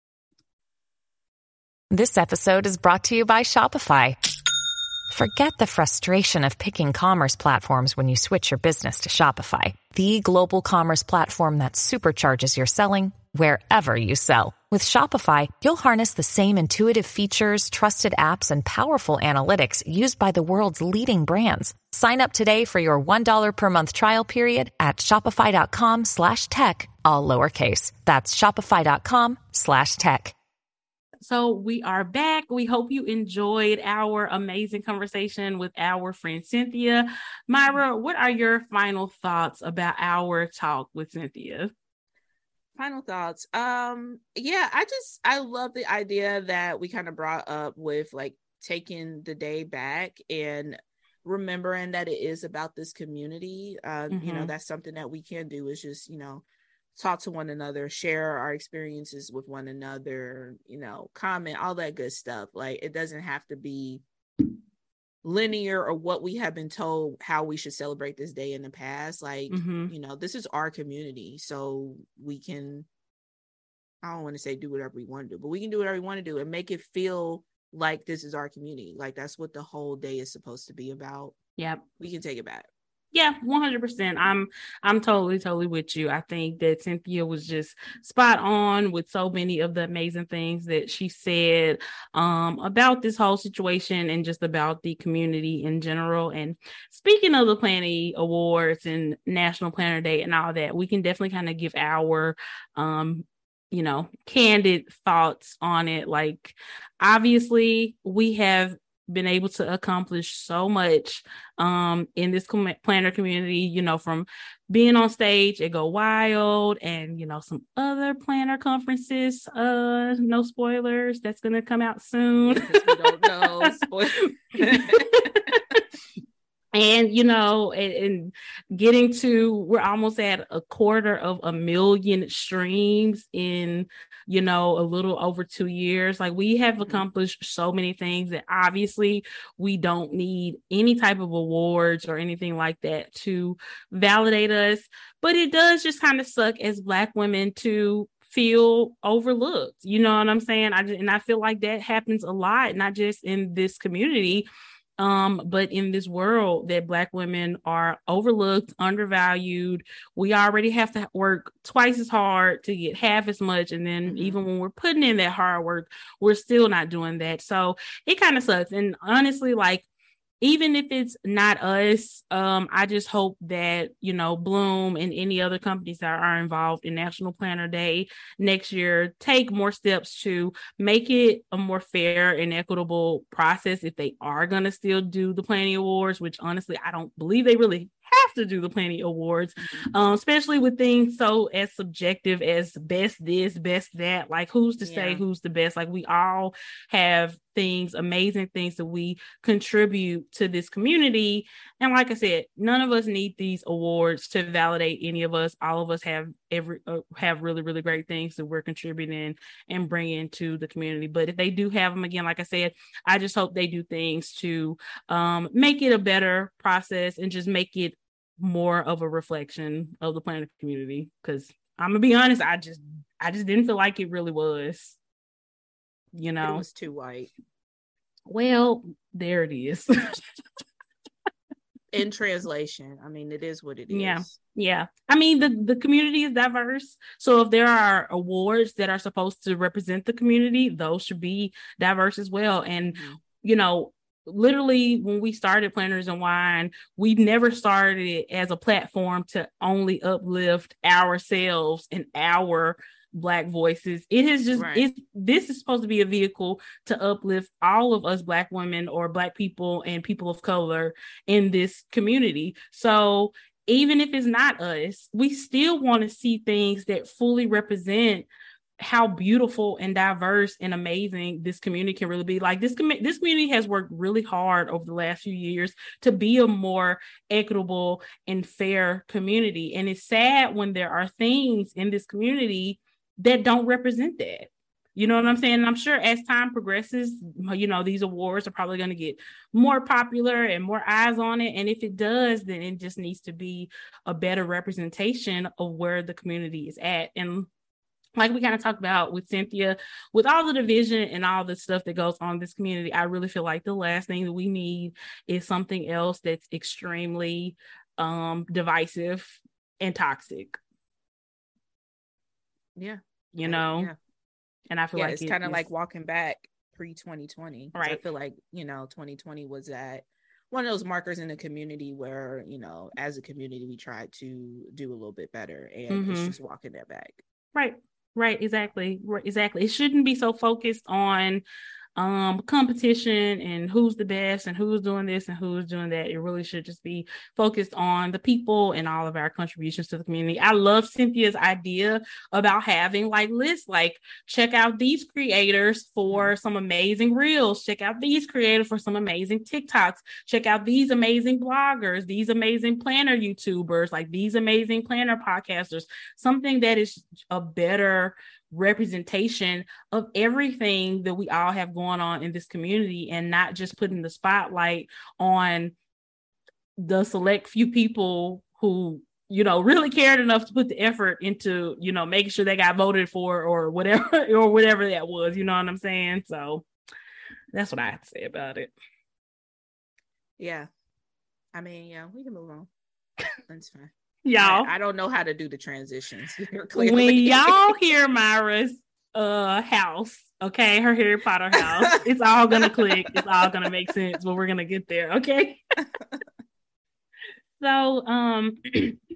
This episode is brought to you by Shopify. Forget the frustration of picking commerce platforms when you switch your business to Shopify, the global commerce platform that supercharges your selling wherever you sell. With Shopify, you'll harness the same intuitive features, trusted apps, and powerful analytics used by the world's leading brands. Sign up today for your $1 per month trial period at shopify.com/tech, all lowercase. That's shopify.com/tech. So we are back. We hope you enjoyed our amazing conversation with our friend Cynthia. Myra, what are your final thoughts about our talk with Cynthia? Final thoughts. I love the idea that we kind of brought up with like taking the day back and remembering that it is about this community. That's something that we can do, is just, talk to one another, share our experiences with one another, comment, all that good stuff. Like, it doesn't have to be linear or what we have been told how we should celebrate this day in the past. Like, this is our community, so we can, I don't want to say do whatever we want to do, but we can do whatever we want to do and make it feel like this is our community. Like, that's what the whole day is supposed to be about. Yep. We can take it back. Yeah, 100%. I'm totally with you. I think that Cynthia was just spot on with so many of the amazing things that she said about this whole situation and just about the community in general. And speaking of the Planning Awards and National Planner Day and all that, we can definitely kind of give our candid thoughts on it. Like, obviously we have been able to accomplish so much in this planner community, you know, from being on stage at Go Wild and, you know, some other planner conferences. No spoilers. That's going to come out soon. We don't know. And, you know, and getting to, we're almost at 250,000 streams in, you know, a little over 2 years. Like, we have accomplished so many things that obviously we don't need any type of awards or anything like that to validate us. But it does just kind of suck as Black women to feel overlooked. You know what I'm saying? I feel like that happens a lot, not just in this community, but in this world, that Black women are overlooked, undervalued. We already have to work twice as hard to get half as much. And then even when we're putting in that hard work, we're still not doing that. So it kind of sucks. And honestly, like, even if it's not us, I just hope that, you know, Bloom and any other companies that are involved in National Planner Day next year take more steps to make it a more fair and equitable process if they are going to still do the Planning Awards, which honestly, I don't believe they really have to do the Planning Awards, especially with things so as subjective as best this, best that. Like, who's to say who's the best? Like, we all have things, amazing things that we contribute to this community. And like I said, none of us need these awards to validate any of us. All of us have really, really great things that we're contributing and bringing to the community. But if they do have them, again, like I said, I just hope they do things to make it a better process and just make it more of a reflection of the planner community. Because I'm gonna be honest, I just didn't feel like it really was. You know, it was too white. Well, there it is. In translation, I mean, it is what it is. Yeah. I mean, the community is diverse. So if there are awards that are supposed to represent the community, those should be diverse as well. And, you know, literally when we started Planners and Wine, we never started it as a platform to only uplift ourselves and our Black voices. It has just, this is supposed to be a vehicle to uplift all of us Black women or Black people and people of color in this community. So even if it's not us, we still want to see things that fully represent how beautiful and diverse and amazing this community can really be. Like, this community has worked really hard over the last few years to be a more equitable and fair community. And it's sad when there are things in this community that don't represent that. You know what I'm saying? And I'm sure as time progresses, you know, these awards are probably going to get more popular and more eyes on it. And if it does, then it just needs to be a better representation of where the community is at. And like we kind of talked about with Cynthia, with all the division and all the stuff that goes on in this community, I really feel like the last thing that we need is something else that's extremely divisive and toxic. Yeah. You know? Yeah. And I feel like it's kind of like walking back pre-2020. Right. I feel like, you know, 2020 was at one of those markers in the community where, you know, as a community, we tried to do a little bit better, and it's just walking that back. Right. Exactly. It shouldn't be so focused on competition and who's the best and who's doing this and who's doing that. It really should just be focused on the people and all of our contributions to the community. I love Cynthia's idea about having like lists, like check out these creators for some amazing reels, check out these creators for some amazing TikToks, check out these amazing bloggers, these amazing planner YouTubers, like these amazing planner podcasters, something that is a better representation of everything that we all have going on in this community, and not just putting the spotlight on the select few people who, you know, really cared enough to put the effort into, you know, making sure they got voted for or whatever that was, you know what I'm saying? So that's what I have to say about it. Yeah. I mean, yeah, we can move on. That's fine. Y'all, I don't know how to do the transitions here, when y'all hear Myra's house, okay, her Harry Potter house, it's all gonna click, it's all gonna make sense, but we're gonna get there, okay? So before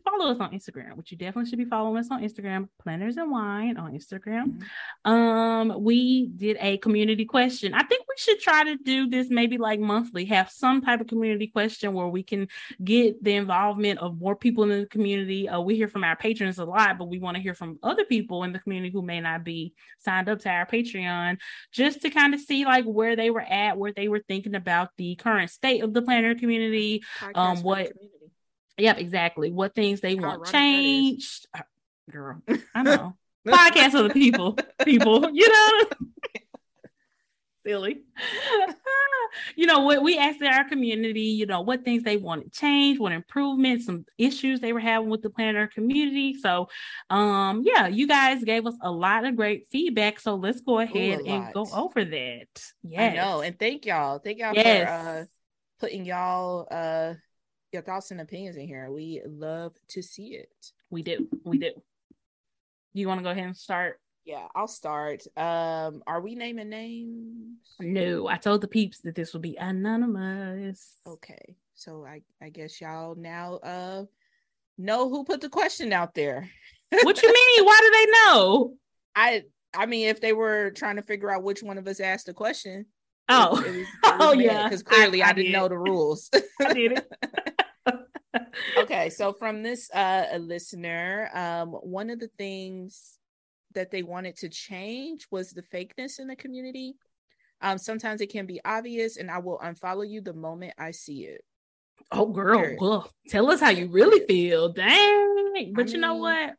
follow us on Instagram, which you definitely should be following us on Instagram, Planners and Wine on Instagram. We did a community question. I think we should try to do this maybe like monthly, have some type of community question where we can get the involvement of more people in the community. We hear from our patrons a lot, but we want to hear from other people in the community who may not be signed up to our Patreon, just to kind of see like where they were at, what they were thinking about the current state of the planner community, Yep, exactly. What things they want changed. Girl, I know. Podcast for the people, you know. Silly. You know, what we asked our community, you know, what things they want to change, what improvements, some issues they were having with the planner community. So, yeah, you guys gave us a lot of great feedback. So let's go ahead and go over that. Yes. I know. And thank y'all. Thank y'all for putting y'all your thoughts and opinions in here. We love to see it. We do. You want to go ahead and start? Yeah, I'll start. Are we naming names? No, I told the peeps that this will be anonymous. Okay, so I guess y'all now know who put the question out there. What you mean? Why do they know? I mean, if they were trying to figure out which one of us asked the question. It was yeah, because clearly I didn't know the rules. I did it. Okay, so from this a listener, one of the things that they wanted to change was the fakeness in the community. Sometimes it can be obvious, and I will unfollow you the moment I see it. Oh, girl, tell us how you really feel. Dang, but you know what?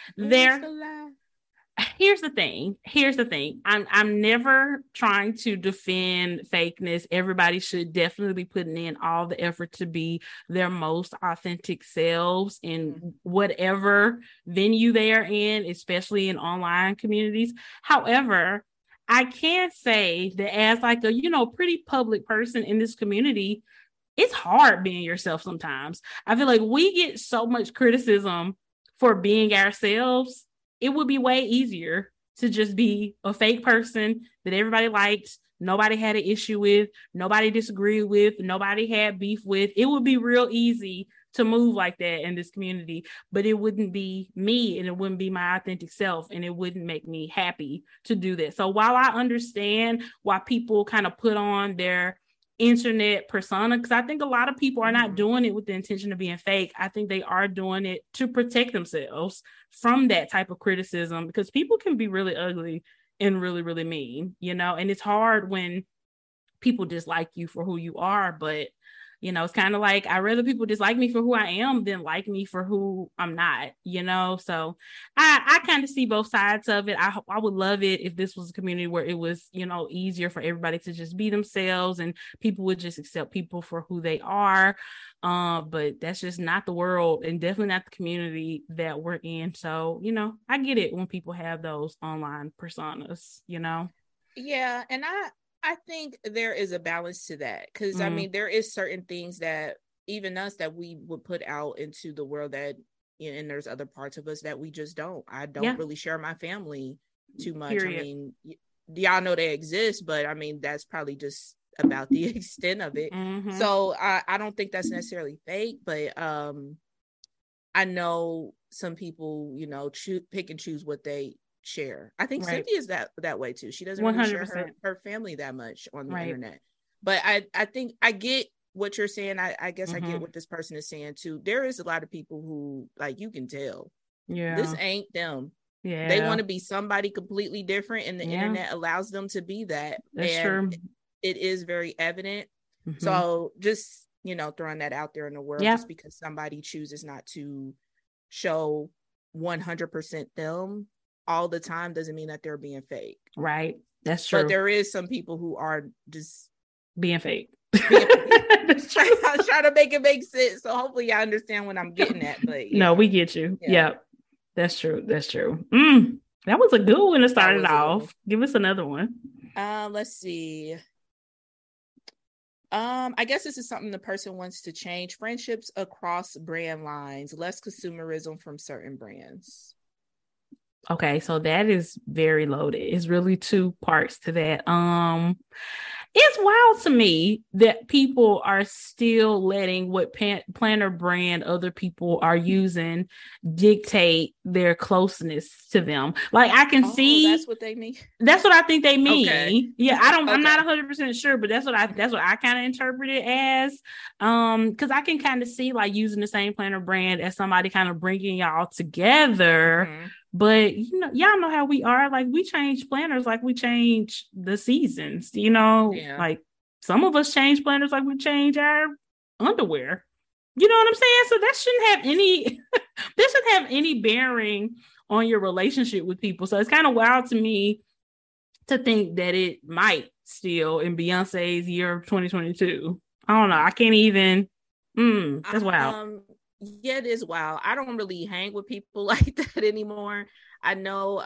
Here's the thing. I'm never trying to defend fakeness. Everybody should definitely be putting in all the effort to be their most authentic selves in whatever venue they are in, especially in online communities. However, I can say that as like a, you know, pretty public person in this community, it's hard being yourself sometimes. I feel like we get so much criticism for being ourselves. It would be way easier to just be a fake person that everybody liked, nobody had an issue with, nobody disagreed with, nobody had beef with. It would be real easy to move like that in this community, but it wouldn't be me and it wouldn't be my authentic self, and it wouldn't make me happy to do that. So while I understand why people kind of put on their internet persona, because I think a lot of people are not doing it with the intention of being fake. I think they are doing it to protect themselves from that type of criticism, because people can be really ugly and really, really mean, you know, and it's hard when people dislike you for who you are. But you know, it's kind of like, I'd rather people dislike me for who I am than like me for who I'm not, you know? So I kind of see both sides of it. I would love it if this was a community where it was, you know, easier for everybody to just be themselves and people would just accept people for who they are. But that's just not the world, and definitely not the community that we're in. So, you know, I get it when people have those online personas, you know? Yeah. And I think there is a balance to that, because I mean, there is certain things that even us that we would put out into the world that, you know, and there's other parts of us that we just don't. I don't really share my family too much. Period. I mean, y'all know they exist, but I mean, that's probably just about the extent of it. So I don't think that's necessarily fake, but I know some people, you know, pick and choose what they share. I think Cynthia's that way too. She doesn't really share her family that much on the internet. But I think I get what you're saying. I guess I get what this person is saying too. There is a lot of people who, like, you can tell, this ain't them. Yeah, they want to be somebody completely different, and the internet allows them to be that. That's true. It is very evident. So just, you know, throwing that out there in the world, just because somebody chooses not to show 100% them all the time doesn't mean that they're being fake. Right. That's true. But there is some people who are just being fake. I'm trying to make it make sense. So hopefully y'all understand what I'm getting at. But no, we get you. Yeah. That's true. That's true. That was a good one to start it off. Give us another one. Let's see. I guess this is something the person wants to change. Friendships across brand lines, less consumerism from certain brands. Okay, so that is very loaded. It's really two parts to that. It's wild to me that people are still letting what planner brand other people are using dictate their closeness to them. Like I can see that's what they mean. That's what I think they mean. Okay. Yeah, I'm not 100% sure, but that's what I kind of interpret it as. Because I can kind of see like using the same planner brand as somebody kind of bringing y'all together. Mm-hmm. But y'all know how we are. Like we change planners like we change the seasons. Like some of us change planners like we change our underwear. You know what I'm saying? So that shouldn't have any bearing on your relationship with people. So it's kind of wild to me to think that it might still in Beyonce's year of 2022. I don't know. I can't even. That's wild. Yeah, it is wild. I don't really hang with people like that anymore. I know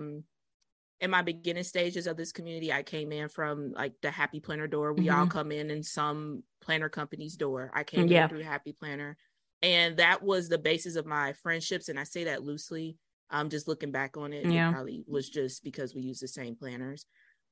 in my beginning stages of this community, I came in from like the Happy Planner door. We all come in some planner company's door. I came in through Happy Planner. And that was the basis of my friendships. And I say that loosely. Just looking back on it, it probably was just because we use the same planners.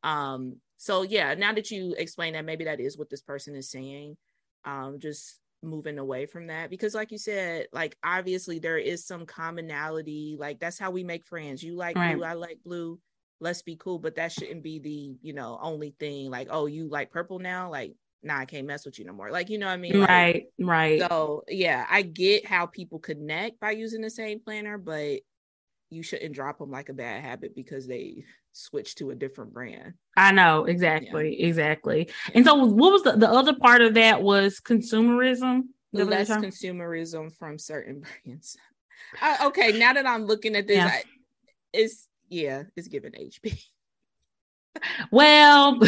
So yeah, now that you explain that, maybe that is what this person is saying. Just moving away from that, because like you said, like obviously there is some commonality. Like that's how we make friends. You like blue, I like blue. Let's be cool. But that shouldn't be the only thing. Like, oh, you like purple now? Like, nah, I can't mess with you no more. Like, you know what I mean? Like, right. So yeah, I get how people connect by using the same planner, but you shouldn't drop them like a bad habit because they switch to a different brand. I know, exactly. Yeah. And so what was the other part of that was consumerism? Less consumerism from certain brands. Okay, now that I'm looking at this, it's giving HB. Well,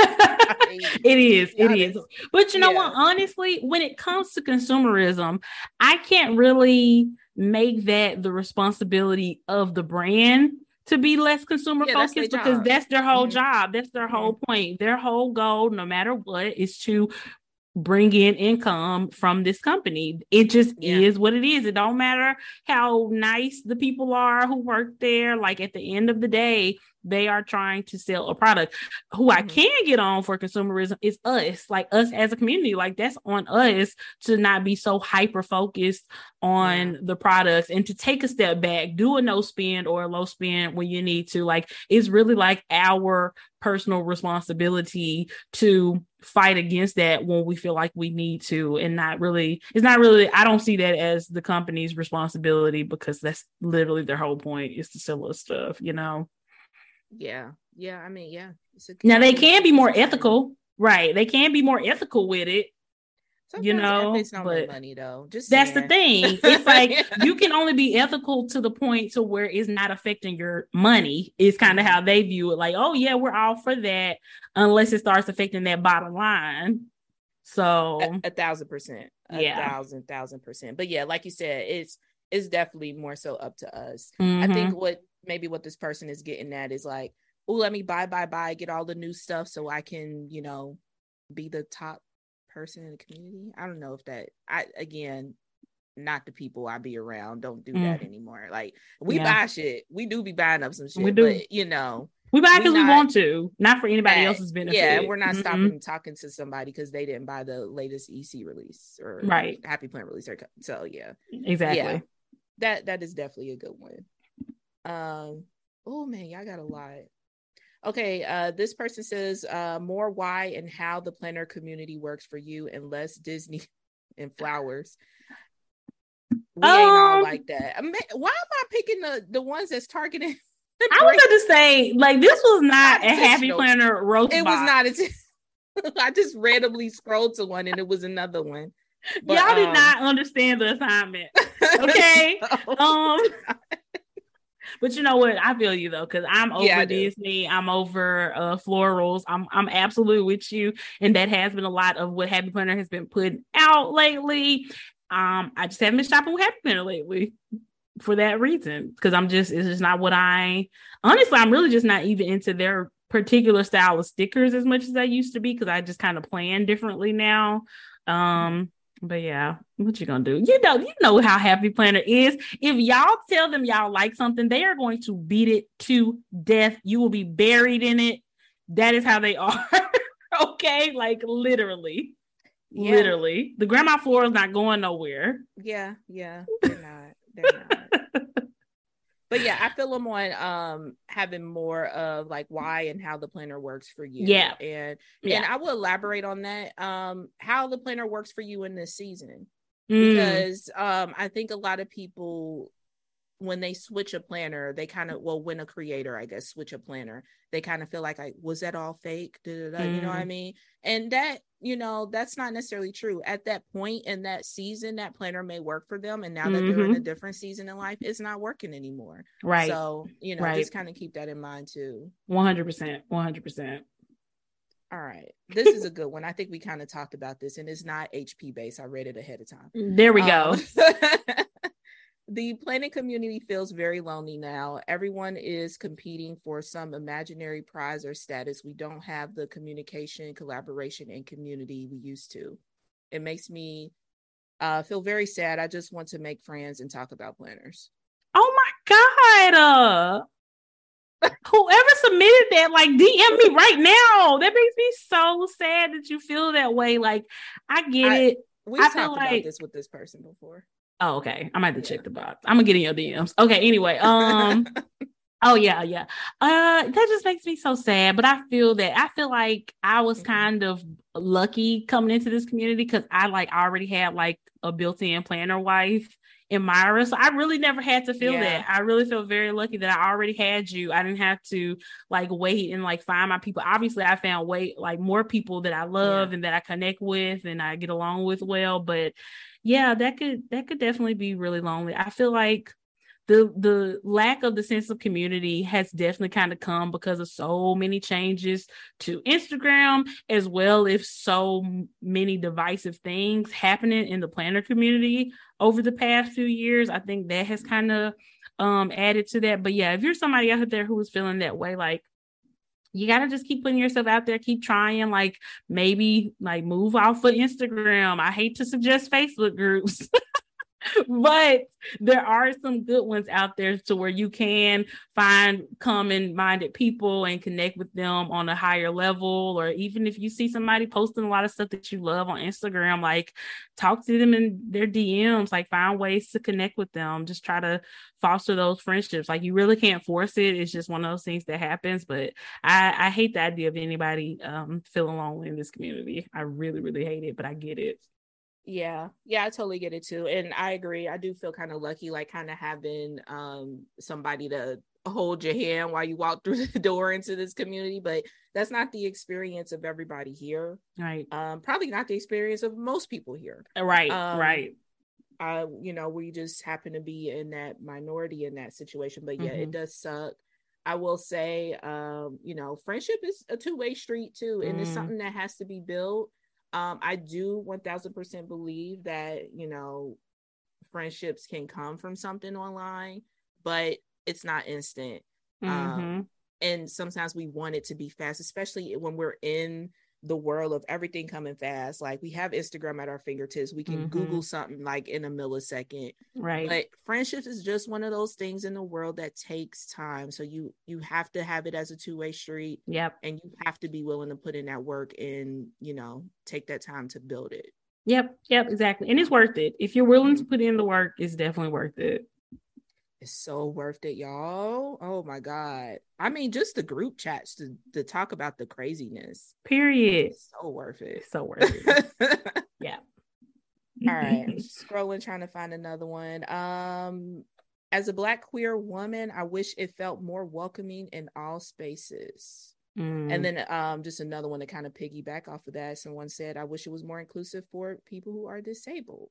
it is. But you know what? Honestly, when it comes to consumerism, I can't really make that the responsibility of the brand to be less consumer focused, because that's their whole job. That's their whole point. Their whole goal, no matter what, is to bring in income from this company. It just is what it is. It don't matter how nice the people are who work there. Like at the end of the day, they are trying to sell a product. Who I can get on for consumerism is us, like us as a community. Like that's on us to not be so hyper focused on the products and to take a step back, do a no spend or a low spend when you need to. Like it's really like our personal responsibility to fight against that when we feel like we need to, and it's not really, I don't see that as the company's responsibility, because that's literally their whole point, is to sell us stuff, Yeah. I mean, now they can be more ethical, right? They can be more ethical with it. Sometimes ethics don't make money though. Just that's the thing. It's like you can only be ethical to the point to where it's not affecting your money. Is kind of how they view it. Like, oh yeah, we're all for that, unless it starts affecting that bottom line. So 1,000%, 1,000%. But yeah, like you said, it's definitely more so up to us. I think what this person is getting at is like, oh, let me buy, get all the new stuff so I can, be the top person in the community. I don't know if again, not the people I be around don't do that anymore. Like we buy shit. We do be buying up some shit. We do. But, we buy because we want to, not for anybody else's benefit. Yeah, we're not stopping talking to somebody because they didn't buy the latest EC release or Happy Plan release. So yeah, exactly. Yeah, that is definitely a good one. Oh man, y'all got a lot. Okay, this person says more why and how the planner community works for you, and less Disney and flowers. We ain't all like that. I mean, why am I picking the ones that's targeted? I was about to say, like, this was not a Happy Planner roast box. Was not. I just randomly scrolled to one and it was another one. But, y'all did not understand the assignment. Okay. But you know what? I feel you though, because I'm over Disney. I'm over florals. I'm absolutely with you, and that has been a lot of what Happy Planner has been putting out lately. I just haven't been shopping with Happy Planner lately for that reason, because it's just not what honestly, I'm really just not even into their particular style of stickers as much as I used to be, because I just kind of plan differently now. But yeah, what you gonna do? You know how Happy Planner is. If y'all tell them y'all like something, they are going to beat it to death. You will be buried in it. That is how they are. Okay, like literally. Yeah. Literally. The grandma floor is not going nowhere. Yeah, they're not. But yeah, I feel them on having more of like why and how the planner works for you. Yeah. And I will elaborate on that. How the planner works for you in this season. Because I think a lot of people, when they switch a planner, they kind of, when a creator, I guess, switch a planner, they kind of feel like, was that all fake? You know what I mean? And that, that's not necessarily true. At that point in that season, that planner may work for them. And now that they're in a different season in life, it's not working anymore. Right. So, just kind of keep that in mind too. 100%. 100%. All right. This is a good one. I think we kind of talked about this, and it's not HP based. I read it ahead of time. There we go. The planning community feels very lonely now. Everyone is competing for some imaginary prize or status. We don't have the communication, collaboration, and community we used to. It makes me feel very sad. I just want to make friends and talk about planners. Oh my God. Whoever submitted that, like, DM me right now. That makes me so sad that you feel that way. Like, I get it. We've talked about this with this person before. Oh, okay. I might have to check the box. I'm gonna get in your DMs. Okay. Anyway, oh yeah. That just makes me so sad. But I feel like I was kind of lucky coming into this community because I already had like a built-in planner wife in Myra. So I really never had to feel that. I really feel very lucky that I already had you. I didn't have to wait and find my people. Obviously I found more people that I love and that I connect with and I get along with well. But yeah, that could definitely be really lonely. I feel like the lack of the sense of community has definitely kind of come because of so many changes to Instagram, as well as so many divisive things happening in the planner community over the past few years. I think that has kind of added to that. But yeah, if you're somebody out there who is feeling that way, you got to just keep putting yourself out there, keep trying, maybe move off of Instagram. I hate to suggest Facebook groups. But there are some good ones out there to where you can find common-minded people and connect with them on a higher level. Or even if you see somebody posting a lot of stuff that you love on Instagram, talk to them in their DMs, find ways to connect with them. Just try to foster those friendships. You really can't force it. It's just one of those things that happens. But I hate the idea of anybody feeling lonely in this community. I really, really hate it, but I get it. Yeah, I totally get it too. And I agree. I do feel kind of lucky, kind of having somebody to hold your hand while you walk through the door into this community. But that's not the experience of everybody here. Right. Probably not the experience of most people here. Right. We just happen to be in that minority in that situation. But yeah, it does suck. I will say, friendship is a two-way street too. And it's something that has to be built. I do 1000% believe that, friendships can come from something online, but it's not instant. And sometimes we want it to be fast, especially when we're in the world of everything coming fast. We have Instagram at our fingertips. We can Google something in a millisecond. Right. But friendships is just one of those things in the world that takes time. So you have to have it as a two-way street. Yep. And you have to be willing to put in that work and, take that time to build it. Yep, exactly. And it's worth it. If you're willing to put in the work, it's definitely worth it. It's so worth it, y'all. Oh my God. I mean, just the group chats to talk about the craziness. Period. It's so worth it. So worth it. Yeah. All right. Scrolling, trying to find another one. As a Black queer woman, I wish it felt more welcoming in all spaces. And then just another one to kind of piggyback off of that. Someone said, I wish it was more inclusive for people who are disabled.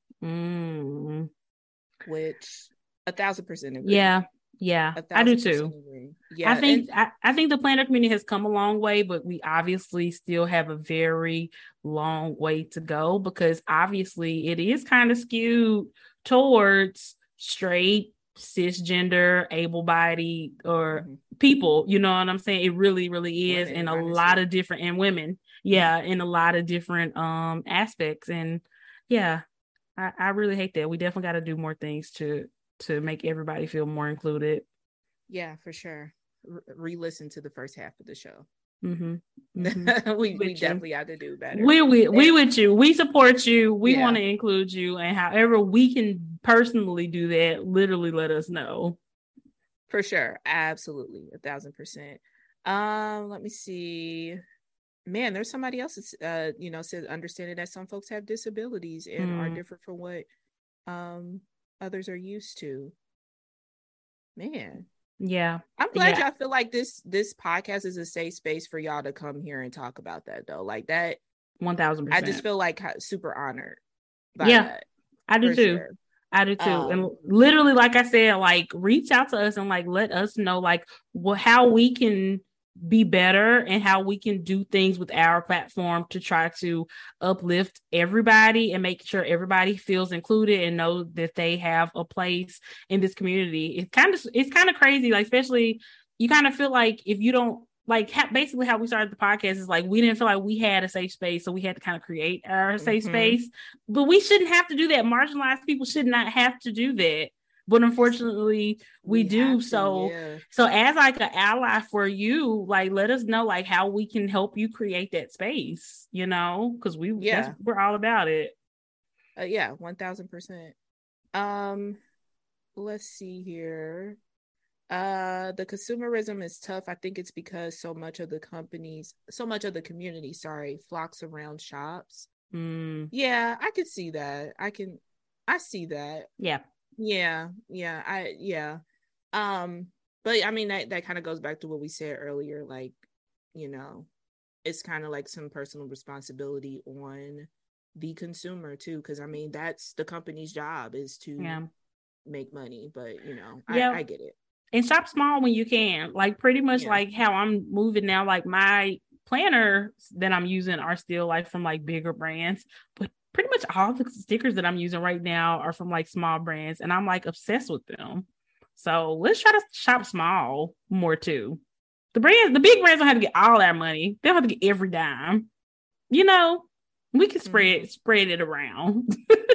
Which 1000% agree. Yeah, I do too. Agree. Yeah, I think the planner community has come a long way, but we obviously still have a very long way to go because obviously it is kind of skewed towards straight, cisgender, able-bodied or people. You know what I'm saying? It really, really is in a lot of different and women. Yeah, in a lot of different aspects. And yeah, I really hate that. We definitely got to do more things to make everybody feel more included. Yeah, for sure. Re-listen to the first half of the show. Mm-hmm. Mm-hmm. we definitely have to do better. We with you. We support you. We want to include you, and however we can personally do that, literally let us know. For sure, absolutely, 1,000%. Let me see. Man, there's somebody else that's said understanding that some folks have disabilities and are different from what others are used to. Man. Yeah. I'm glad y'all feel like this podcast is a safe space for y'all to come here and talk about that, though. Like that 1,000%. I just feel like super honored by that. I do too. Sure. I do too. And literally, like I said, like reach out to us and like let us know like how we can be better and how we can do things with our platform to try to uplift everybody and make sure everybody feels included and know that they have a place in this community. It's kind of crazy, like especially you kind of feel like if you don't like basically how we started the podcast is like we didn't feel like we had a safe space, so we had to kind of create our safe space. But we shouldn't have to do that. Marginalized people should not have to do that. But unfortunately, we do. So as like an ally for you, like let us know like how we can help you create that space, because we're all about it. 1,000%. Let's see here. The consumerism is tough. I think it's because so much of the community, flocks around shops. Yeah, I could see that. I see that. Yeah. But I mean that kind of goes back to what we said earlier, like, it's kind of like some personal responsibility on the consumer too, because I mean that's the company's job is to make money, but I get it. And shop small when you can, like pretty much like how I'm moving now, like my planners that I'm using are still like from like bigger brands, but pretty much all the stickers that I'm using right now are from like small brands, and I'm like obsessed with them. So let's try to shop small more too. The big brands don't have to get all our money. They don't have to get every dime. We can spread it around.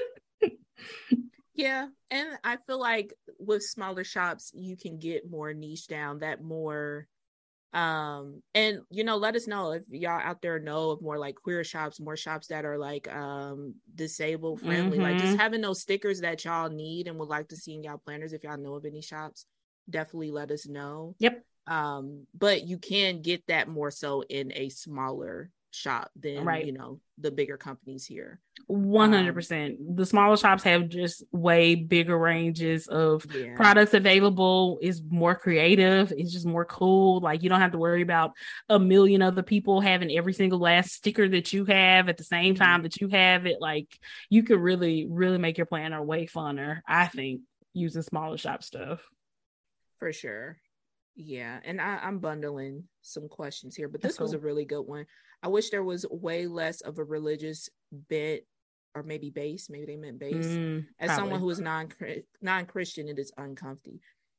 Yeah, and I feel like with smaller shops, you can get more niche down, that more. And let us know if y'all out there know of more like queer shops, more shops that are like disabled friendly, like just having those stickers that y'all need and would like to see in y'all planners. If y'all know of any shops, definitely let us know. Yep. But you can get that more so in a smaller shop than the bigger companies here. 100%. The smaller shops have just way bigger ranges of products available. Is more creative. It's just more cool. Like you don't have to worry about a million other people having every single last sticker that you have at the same time that you have it. Like you could really, really make your planner way funner, I think, using smaller shop stuff. For sure. Yeah, and I'm bundling some questions here, but this was a really good one. I wish there was way less of a religious bit, or maybe base. Maybe they meant base. As probably. Someone who is non-Christian, it is uncomfortable.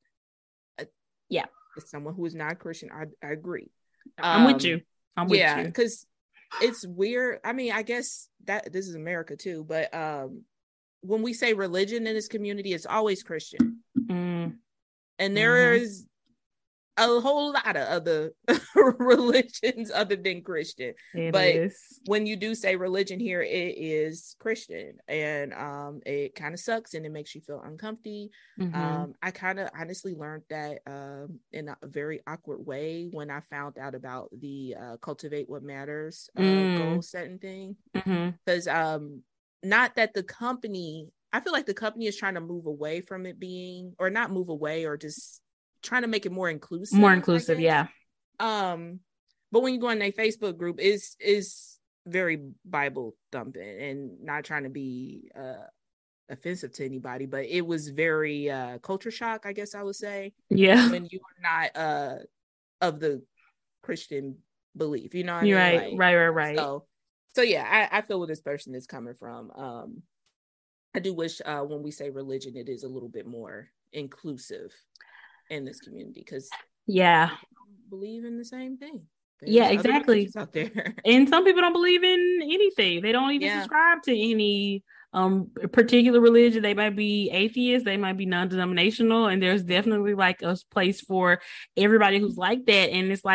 As someone who is non-Christian, I agree. I'm with you. Yeah, because it's weird. I mean, I guess that this is America too, but when we say religion in this community, it's always Christian, and there is a whole lot of other religions other than Christian. When you do say religion here, it is Christian, and it kind of sucks and it makes you feel uncomfortable. I kind of honestly learned that in a very awkward way when I found out about the Cultivate What Matters goal setting thing, because not that the company, I feel like the company is trying to move away from it being, or not move away, or just trying to make it more inclusive. Yeah. But when you go in their Facebook group, is very Bible thumping, and not trying to be offensive to anybody, but it was very culture shock, I guess I would say. Yeah. When you are not of the Christian belief, you know what I mean? Right. So yeah, I feel where this person is coming from. I do wish when we say religion, it is a little bit more inclusive in this community, because believe in the same thing. There's exactly out there. And some people don't believe in anything. They don't even subscribe to any particular religion. They might be atheists, they might be non-denominational, and there's definitely like a place for everybody who's like that. And it's like,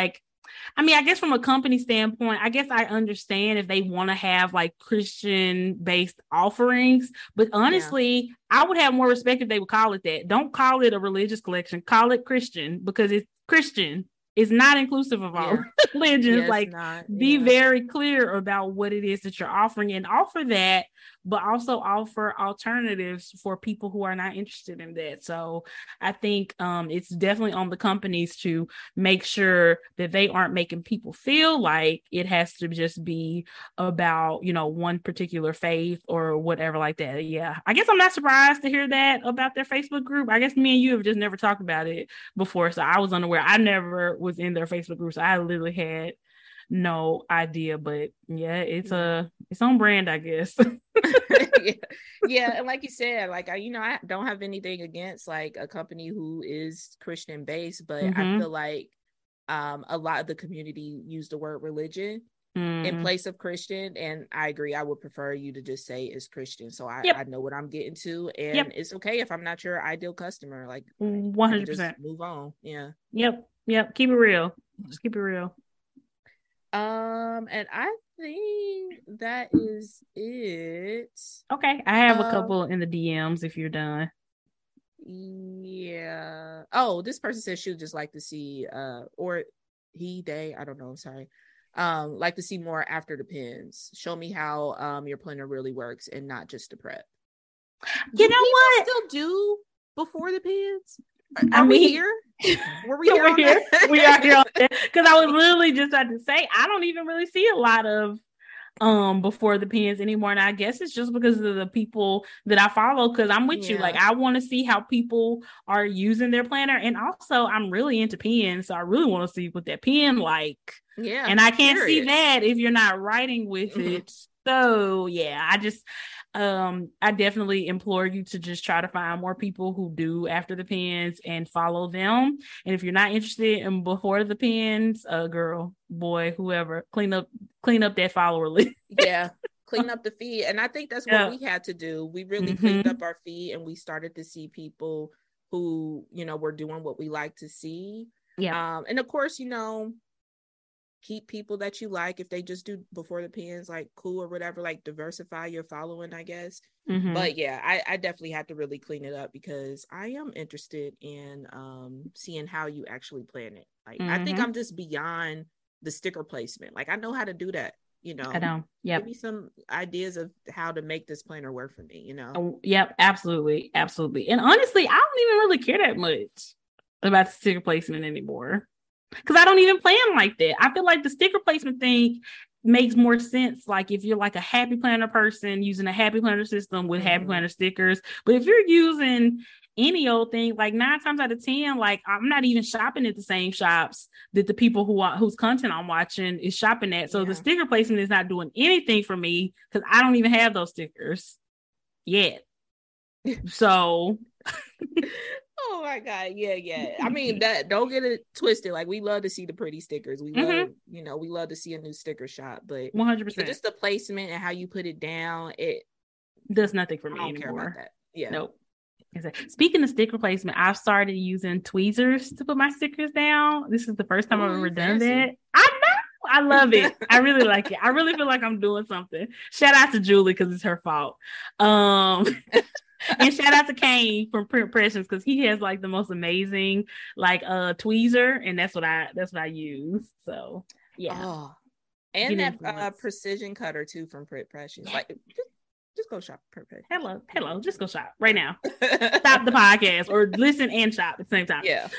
I mean, I guess from a company standpoint, I guess I understand if they want to have like Christian-based offerings, but honestly, I would have more respect if they would call it that. Don't call it a religious collection. Call it Christian, because it's Christian. It's not inclusive of all religions. Like, be very clear about what it is that you're offering, and offer that, but also offer alternatives for people who are not interested in that. So I think it's definitely on the companies to make sure that they aren't making people feel like it has to just be about, you know, one particular faith or whatever like that. Yeah. I guess I'm not surprised to hear that about their Facebook group. I guess me and you have just never talked about it before. So I was unaware. I never was in their Facebook group. So I literally had no idea, but yeah, it's on brand, I guess. Yeah, and like you said, like I don't have anything against like a company who is Christian based, but I feel like a lot of the community use the word religion in place of Christian, and I agree. I would prefer you to just say it's Christian, so I know what I'm getting to, and it's okay if I'm not your ideal customer. Like 100%, move on. Yeah. Yep. Keep it real. Just keep it real. And I think that is it. Okay, I have a couple in the DMs if you're done. Yeah. Oh, this person says she would just like to see or they, I don't know, sorry. Like to see more after the pins. Show me how your planner really works and not just the prep. You know what? Still do before the pins? Are we here? Were we here? We are here because I was literally just about to say I don't even really see a lot of before the pins anymore, and I guess it's just because of the people that I follow, because I'm with you. Like, I want to see how people are using their planner, and also I'm really into pins, so I really want to see what that pen like. Yeah, and I can't see that if you're not writing with it. So yeah, I definitely implore you to just try to find more people who do after the pins and follow them. And if you're not interested in before the pins, girl, boy, whoever, clean up that follower list. Yeah, clean up the feed. And I think that's what we had to do. We really cleaned up our feed, and we started to see people who, you know, were doing what we like to see. Yeah. And of course, you know, keep people that you like. If they just do before the pins, like cool or whatever, like diversify your following, I guess. But yeah, I definitely had to really clean it up, because I am interested in seeing how you actually plan it. Like I think I'm just beyond the sticker placement. Like I know how to do that, you know. I know. Yeah. Give me some ideas of how to make this planner work for me, you know. Oh, yep, absolutely. And honestly, I don't even really care that much about the sticker placement anymore, because I don't even plan like that. I feel like the sticker placement thing makes more sense like if you're like a Happy Planner person using a Happy Planner system with Happy Planner stickers. But if you're using any old thing, like 9 times out of 10, like I'm not even shopping at the same shops that the people whose content I'm watching is shopping at. So the sticker placement is not doing anything for me, because I don't even have those stickers yet. So oh my God. Yeah. I mean, that don't get it twisted. Like, we love to see the pretty stickers. We love, you know, we love to see a new sticker shop, but 100%. Just the placement and how you put it down, it does nothing for me I don't anymore. care about that. Yeah. Nope. Speaking of sticker placement, I've started using tweezers to put my stickers down. This is the first time I've ever done that. I know. I love it. I really like it. I really feel like I'm doing something. Shout out to Julie, because it's her fault. And shout out to Kane from Print Impressions, because he has like the most amazing like tweezer, and that's what I use. So yeah. And that precision cutter too from Print Impressions. Yeah. Like just go shop Print Impressions. Hello, just go shop right now. Stop the podcast or listen and shop at the same time. Yeah.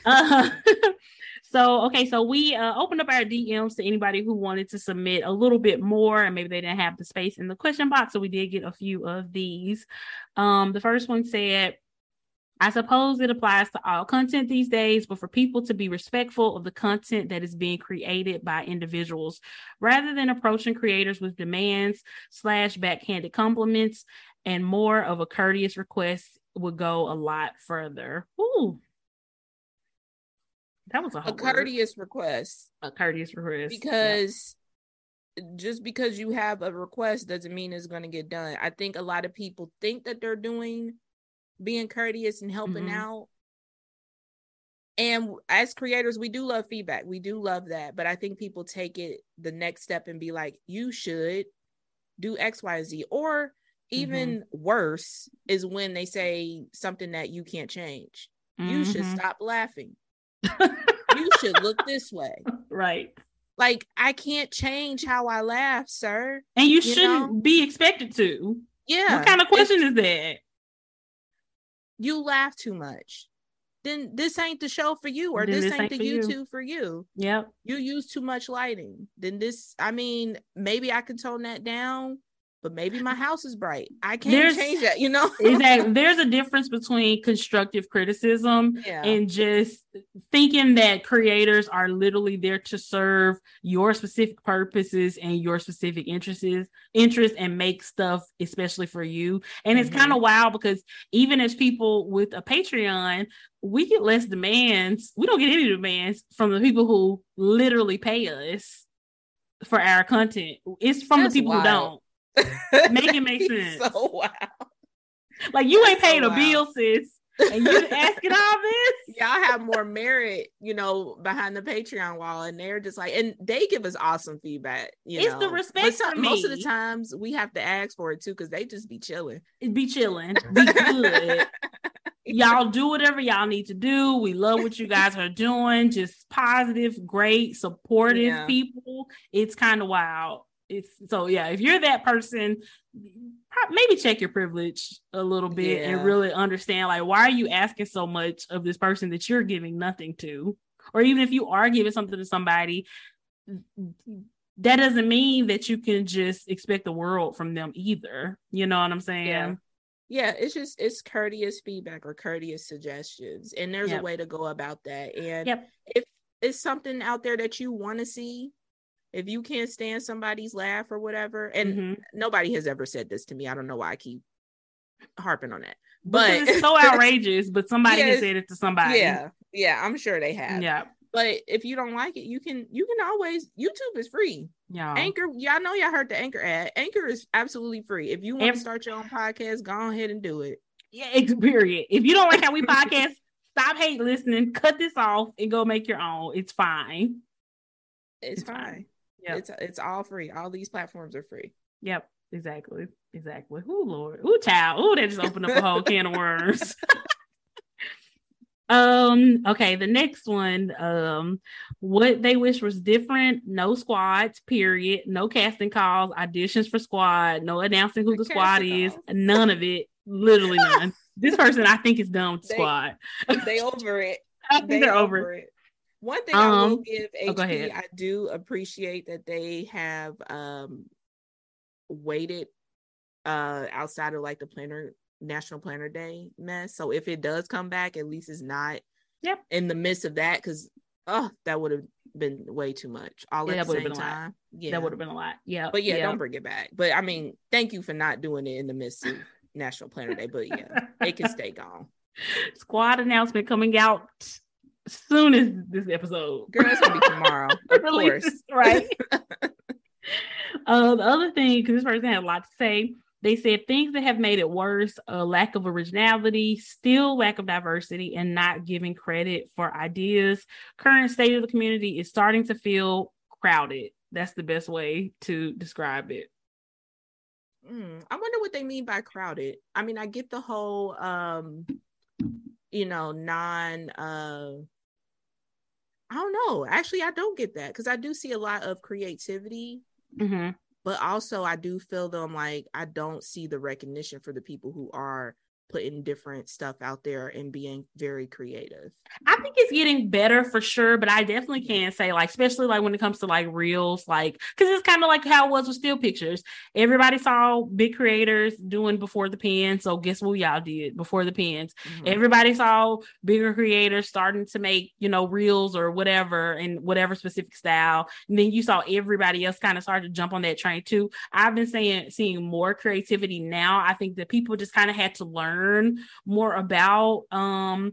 So we opened up our DMs to anybody who wanted to submit a little bit more, and maybe they didn't have the space in the question box, so we did get a few of these. The first one said, I suppose it applies to all content these days, but for people to be respectful of the content that is being created by individuals, rather than approaching creators with demands / backhanded compliments, and more of a courteous request would go a lot further. Ooh. That was a courteous request. A courteous request. Because just because you have a request doesn't mean it's going to get done. I think a lot of people think that they're being courteous and helping out. And as creators, we do love feedback. We do love that. But I think people take it the next step and be like, you should do X, Y, Z. Or even worse is when they say something that you can't change. You should stop laughing. You should look this way. Right. Like, I can't change how I laugh, sir. And you shouldn't be expected to. Yeah. What kind of question is that? You laugh too much. Then this ain't the show for you, or this ain't the YouTube for you. Yep. You use too much lighting. Then I mean, maybe I can tone that down, but maybe my house is bright. I can't change that, you know? Exactly. There's a difference between constructive criticism and just thinking that creators are literally there to serve your specific purposes and your specific interests and make stuff especially for you. And it's kind of wild because even as people with a Patreon, we get less demands. We don't get any demands from the people who literally pay us for our content. It's from the people who don't. Make it make sense. So wow. Like, you ain't paid a bill, sis, and you asking all this. Y'all have more merit, you know, behind the Patreon wall, and they're just like, and they give us awesome feedback. It's the respect for me. Most of the times we have to ask for it too, because they just be chilling. Be good. Y'all do whatever y'all need to do. We love what you guys are doing. Just positive, great, supportive people. It's kind of wild. If you're that person, maybe check your privilege a little bit and really understand, like, why are you asking so much of this person that you're giving nothing to? Or even if you are giving something to somebody, that doesn't mean that you can just expect the world from them either. You know what I'm saying? Yeah, it's courteous feedback or courteous suggestions, and there's a way to go about that. And if it's something out there that you want to see, if you can't stand somebody's laugh or whatever, and nobody has ever said this to me. I don't know why I keep harping on that. But because it's so outrageous, but somebody has said it to somebody. Yeah, I'm sure they have. Yeah. But if you don't like it, you can always, YouTube is free. Yeah. Anchor, y'all know y'all heard the Anchor ad. Anchor is absolutely free. If you want to start your own podcast, go ahead and do it. Yeah, period. If you don't like how we podcast, stop hate listening, cut this off and go make your own. It's fine. It's fine. Yeah, it's all free. All these platforms are free. Yep, exactly. Oh Lord, child, that just opened up a whole can of worms. Okay, the next one. What they wish was different. No squads. Period. No casting calls. Auditions for squad. No announcing who the squad is. None of it. Literally none. This person, I think, is done with the squad. They over it. I think they're over it. One thing I will give HP, I do appreciate that they have waited outside of like the National Planner Day mess. So if it does come back, at least it's not in the midst of that, because that would have been way too much all at the same time. Yeah, that would have been a lot. Yeah, but don't bring it back. But I mean, thank you for not doing it in the midst of National Planner Day. But it can stay gone. Squad announcement coming out soon as this episode. Girl, it's gonna be tomorrow. Of course. Right. The other thing, because this person had a lot to say, they said things that have made it worse: a lack of originality, still lack of diversity, and not giving credit for ideas. Current state of the community is starting to feel crowded. That's the best way to describe it. I wonder what they mean by crowded. I mean, I get the whole I don't know. Actually, I don't get that, because I do see a lot of creativity, but also I do feel them like I don't see the recognition for the people who are putting different stuff out there and being very creative. I think it's getting better for sure, but I definitely can say, like, especially like when it comes to like reels, like, because it's kind of like how it was with still pictures. Everybody saw big creators doing before the pen, so guess what y'all did before the pens? Everybody saw bigger creators starting to make, reels or whatever in whatever specific style, and then you saw everybody else kind of start to jump on that train too. I've been seeing more creativity now. I think that people just kind of had to learn more about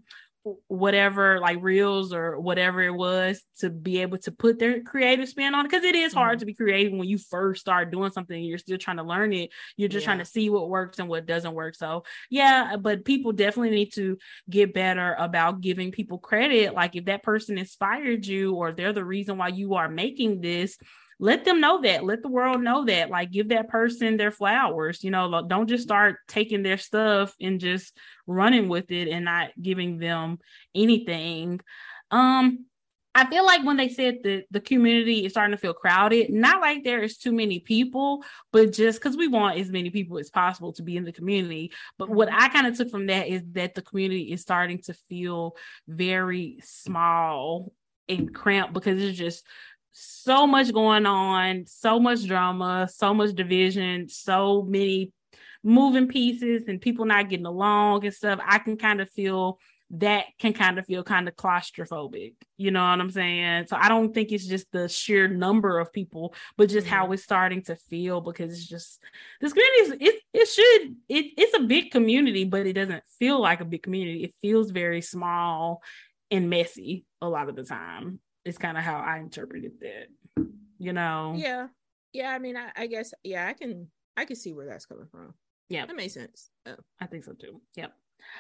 whatever, like reels or whatever it was, to be able to put their creative spin on it, because it is hard to be creative when you first start doing something and you're still trying to learn it. You're just trying to see what works and what doesn't work. So yeah, but people definitely need to get better about giving people credit. Like if that person inspired you or they're the reason why you are making this, let them know that. Let the world know that. Like, give that person their flowers. You know, don't just start taking their stuff and just running with it and not giving them anything. I feel like when they said that the community is starting to feel crowded, not like there is too many people, but just because we want as many people as possible to be in the community. But what I kind of took from that is that the community is starting to feel very small and cramped, because it's just so much going on, so much drama, so much division, so many moving pieces and people not getting along and stuff. I can kind of feel claustrophobic. You know what I'm saying? So I don't think it's just the sheer number of people, but just how it's starting to feel, because it's just, this community it's a big community, but it doesn't feel like a big community. It feels very small and messy a lot of the time. It's kind of how I interpreted that, you know? Yeah. Yeah. I mean, I guess, yeah, I can see where that's coming from. Yeah. That makes sense. Oh. I think so too. Yep.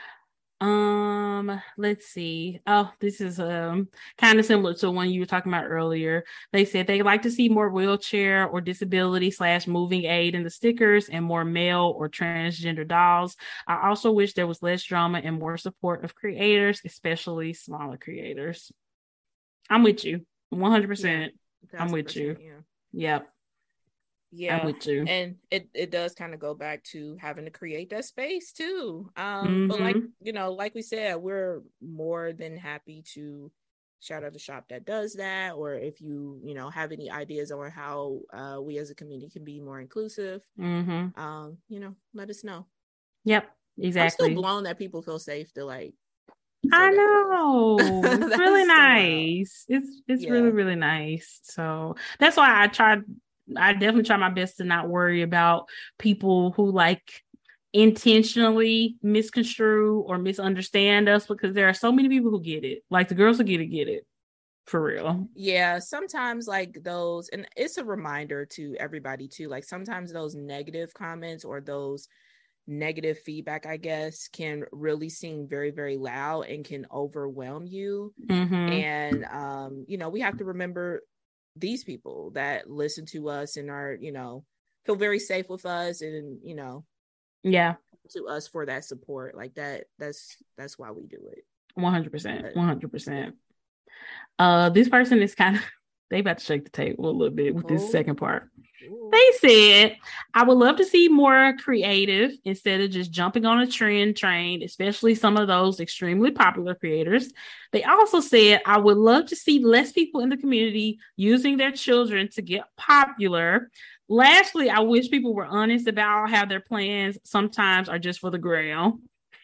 Let's see. Oh, this is kind of similar to one you were talking about earlier. They said they like to see more wheelchair or disability / moving aid in the stickers and more male or transgender dolls. I also wish there was less drama and more support of creators, especially smaller creators. I'm with you 100%. Yeah, I'm with you. Yep. Yeah, I'm with you. And it does kind of go back to having to create that space too. But like we said, we're more than happy to shout out a shop that does that, or if you have any ideas on how we as a community can be more inclusive, let us know. Yep, exactly. I'm still blown that people feel safe to like. I know. It's really nice. It's really, really nice. So that's why I definitely try my best to not worry about people who like intentionally misconstrue or misunderstand us, because there are so many people who get it. Like the girls who get it for real. Yeah, sometimes like those, and it's a reminder to everybody too, like sometimes those negative comments or those negative feedback, I guess, can really seem very, very loud and can overwhelm you. And we have to remember these people that listen to us and are feel very safe with us, and to us for that support. Like that's why we do it. 100%. This person is kind of, they about to shake the table a little bit with this second part. They said, I would love to see more creative instead of just jumping on a trend train, especially some of those extremely popular creators. They also said, I would love to see less people in the community using their children to get popular. Lastly, I wish people were honest about how their plans sometimes are just for the gram.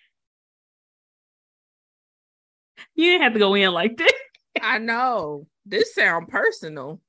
You didn't have to go in like that. I know. This sounds personal.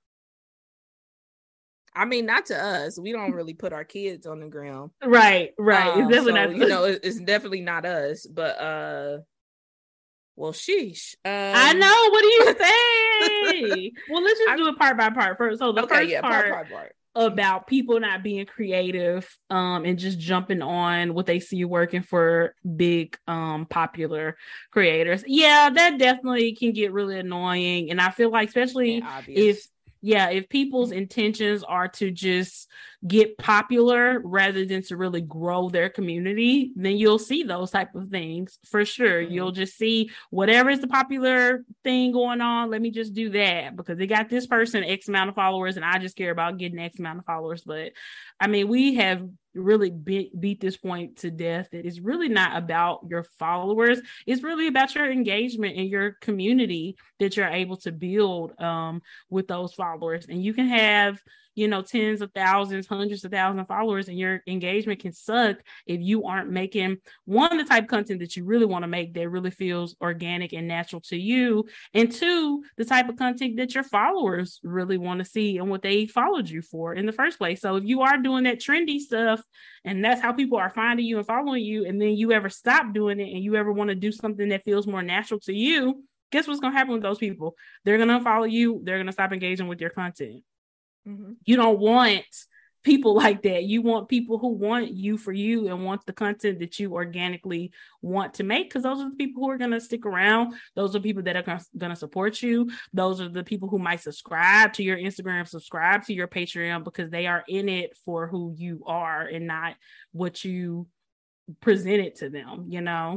I mean, not to us. We don't really put our kids on the ground. Right. It's definitely not, it's definitely not us. But well, sheesh. I know. What do you say? Well, let's just do it part by part first. So the first part about people not being creative and just jumping on what they see working for big popular creators. Yeah, that definitely can get really annoying. And I feel like, especially if people's intentions are to just get popular rather than to really grow their community, then you'll see those type of things for sure. You'll just see whatever is the popular thing going on. Let me just do that because they got this person X amount of followers and I just care about getting X amount of followers. But I mean, we have really beat this point to death. It is really not about your followers. It's really about your engagement in your community that you're able to build with those followers. And you can have tens of thousands, hundreds of thousands of followers, and your engagement can suck if you aren't making, one, the type of content that you really want to make that really feels organic and natural to you, and two, the type of content that your followers really want to see and what they followed you for in the first place. So if you are doing that trendy stuff and that's how people are finding you and following you, and then you ever stop doing it and you ever want to do something that feels more natural to you, guess what's going to happen with those people? They're going to unfollow you. They're going to stop engaging with your content. Mm-hmm. You don't want people like that. You want people who want you for you and want the content that you organically want to make, because those are the people who are going to stick around. Those are people that are going to support you. Those are the people who might subscribe to your Instagram, subscribe to your Patreon, because they are in it for who you are and not what you presented to them,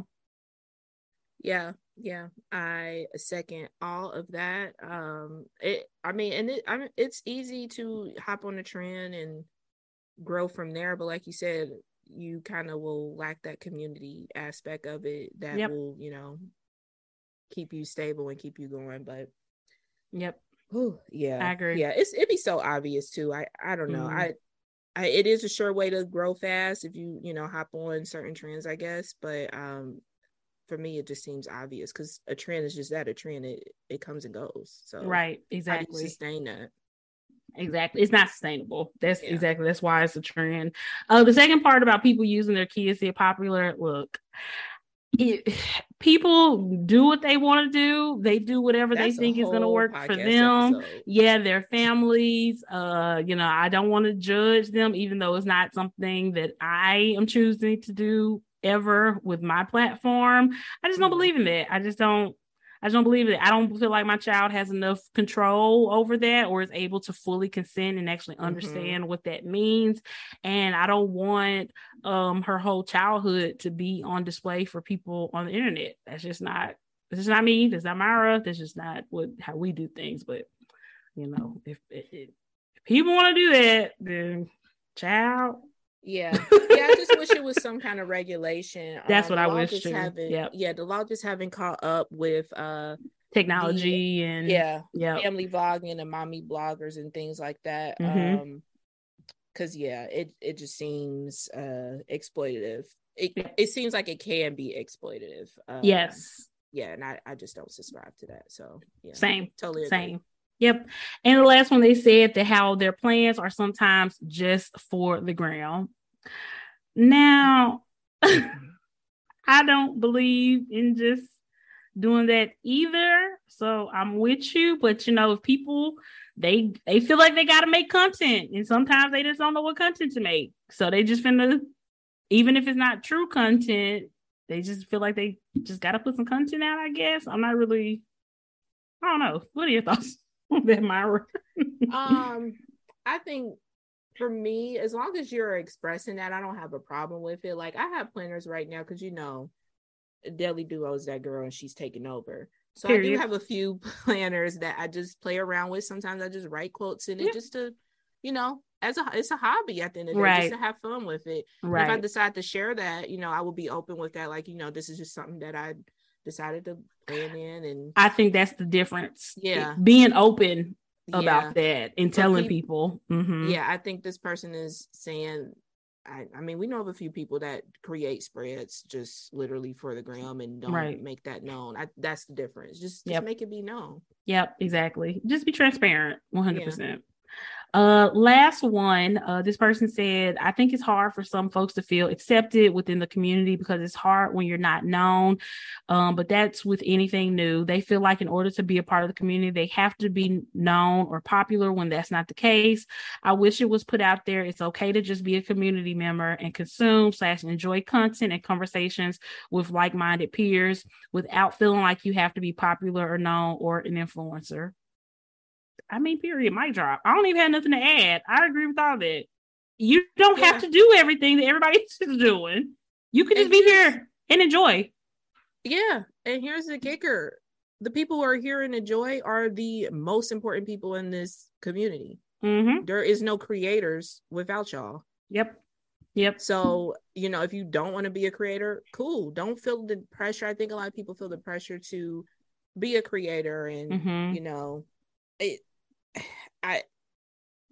Yeah, I second all of that. It's easy to hop on a trend and grow from there, but like you said, you kind of will lack that community aspect of it that will, keep you stable and keep you going. But I agree. Yeah, it'd be so obvious too. I don't know. Mm-hmm. It is a sure way to grow fast if you hop on certain trends, I guess, but for me, it just seems obvious, because a trend is just that, a trend. It comes and goes. So right, exactly. How do you sustain that? Exactly, it's not sustainable. That's why it's a trend. The second part about people using their kids to get popular. Look, people do what they want to do. They do whatever they think is going to work for them. Episode. Yeah, their families. I don't want to judge them, even though it's not something that I am choosing to do ever with my platform. I just don't believe in that. I just don't believe it. I don't feel like my child has enough control over that, or is able to fully consent and actually understand what that means. And I don't want her whole childhood to be on display for people on the internet. That's just not me. That's not Myra. That's just not how we do things. But if people want to do that, then child. Yeah, I just wish it was some kind of regulation. That's what I wish too. The law just haven't caught up with technology and family vlogging and mommy bloggers and things like that. Because it just seems exploitative. It seems like it can be exploitative. Yes. Yeah, and I just don't subscribe to that. So same, totally agree. Same. Yep. And the last one, they said that how their plans are sometimes just for the gram. Now, I don't believe in just doing that either. So I'm with you. But, if people, they feel like they got to make content, and sometimes they just don't know what content to make. So they just even if it's not true content, they just feel like they just got to put some content out, I guess. I don't know. What are your thoughts? That Myra? I think for me, as long as you're expressing that, I don't have a problem with it. Like, I have planners right now because Deli Duo is that girl and she's taking over. So I do have a few planners that I just play around with. Sometimes I just write quotes in it just to, it's a hobby at the end of the day, just to have fun with it. Right. If I decide to share that, I will be open with that. Like, this is just something that I decided to plan in, and I think that's the difference. Being open about that and telling people. I think this person is saying, I mean, we know of a few people that create spreads just literally for the gram and don't make that known. That's the difference. Just make it be known. Yep, exactly. Just be transparent. 100%. Last one, this person said, I think it's hard for some folks to feel accepted within the community because it's hard when you're not known. But that's with anything new. They feel like in order to be a part of the community, they have to be known or popular when that's not the case. I wish it was put out there. It's okay to just be a community member and consume/enjoy content and conversations with like-minded peers without feeling like you have to be popular or known or an influencer. I mean, period, mic drop. I don't even have nothing to add. I agree with all that. You don't have to do everything that everybody else is doing. You can just be here and enjoy. Yeah. And here's the kicker. The people who are here and enjoy are the most important people in this community. Mm-hmm. There is no creators without y'all. Yep. So, if you don't want to be a creator, cool. Don't feel the pressure. I think a lot of people feel the pressure to be a creator and,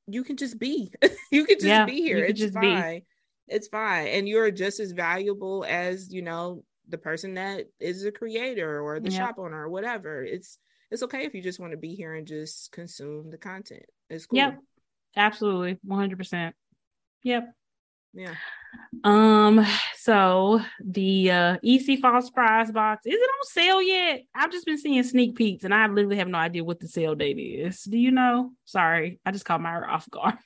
you can just be. You can just be here. It's fine. Be. It's fine. And you're just as valuable as, the person that is the creator or the shop owner or whatever. It's okay if you just want to be here and just consume the content. It's cool. Yep. Absolutely. 100%. Yep. Yeah. So the EC Fall Surprise Box, is it on sale yet? I've just been seeing sneak peeks and I literally have no idea what the sale date is. Do you know? Sorry, I just caught Myra off guard.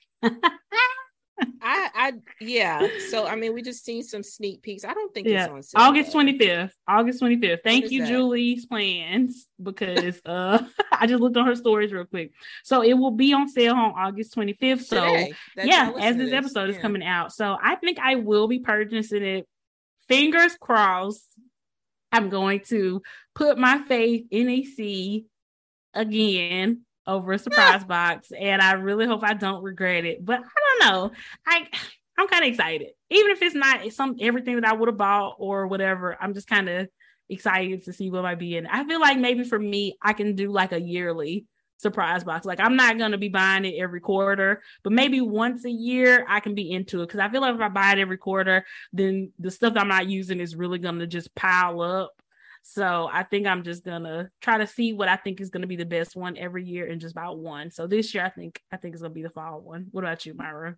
Yeah. So I mean, we just seen some sneak peeks. I don't think it's on sale. August 25th. Thank you, Julie's Plans, because I just looked on her stories real quick. So it will be on sale on August 25th. So as this episode is coming out. So I think I will be purchasing it. Fingers crossed. I'm going to put my faith in EC again over a surprise box, and I really hope I don't regret it. But I don't know. I'm kind of excited, even if it's not everything that I would have bought or whatever. I'm just kind of excited to see what might be in it. I feel like maybe for me, I can do like a yearly surprise box. Like I'm not going to be buying it every quarter, but maybe once a year I can be into it, because I feel like if I buy it every quarter, then the stuff that I'm not using is really going to just pile up. So I think I'm just gonna try to see what I think is gonna be the best one every year and just buy one. So this year I think it's gonna be the fall one. What about you, Myra?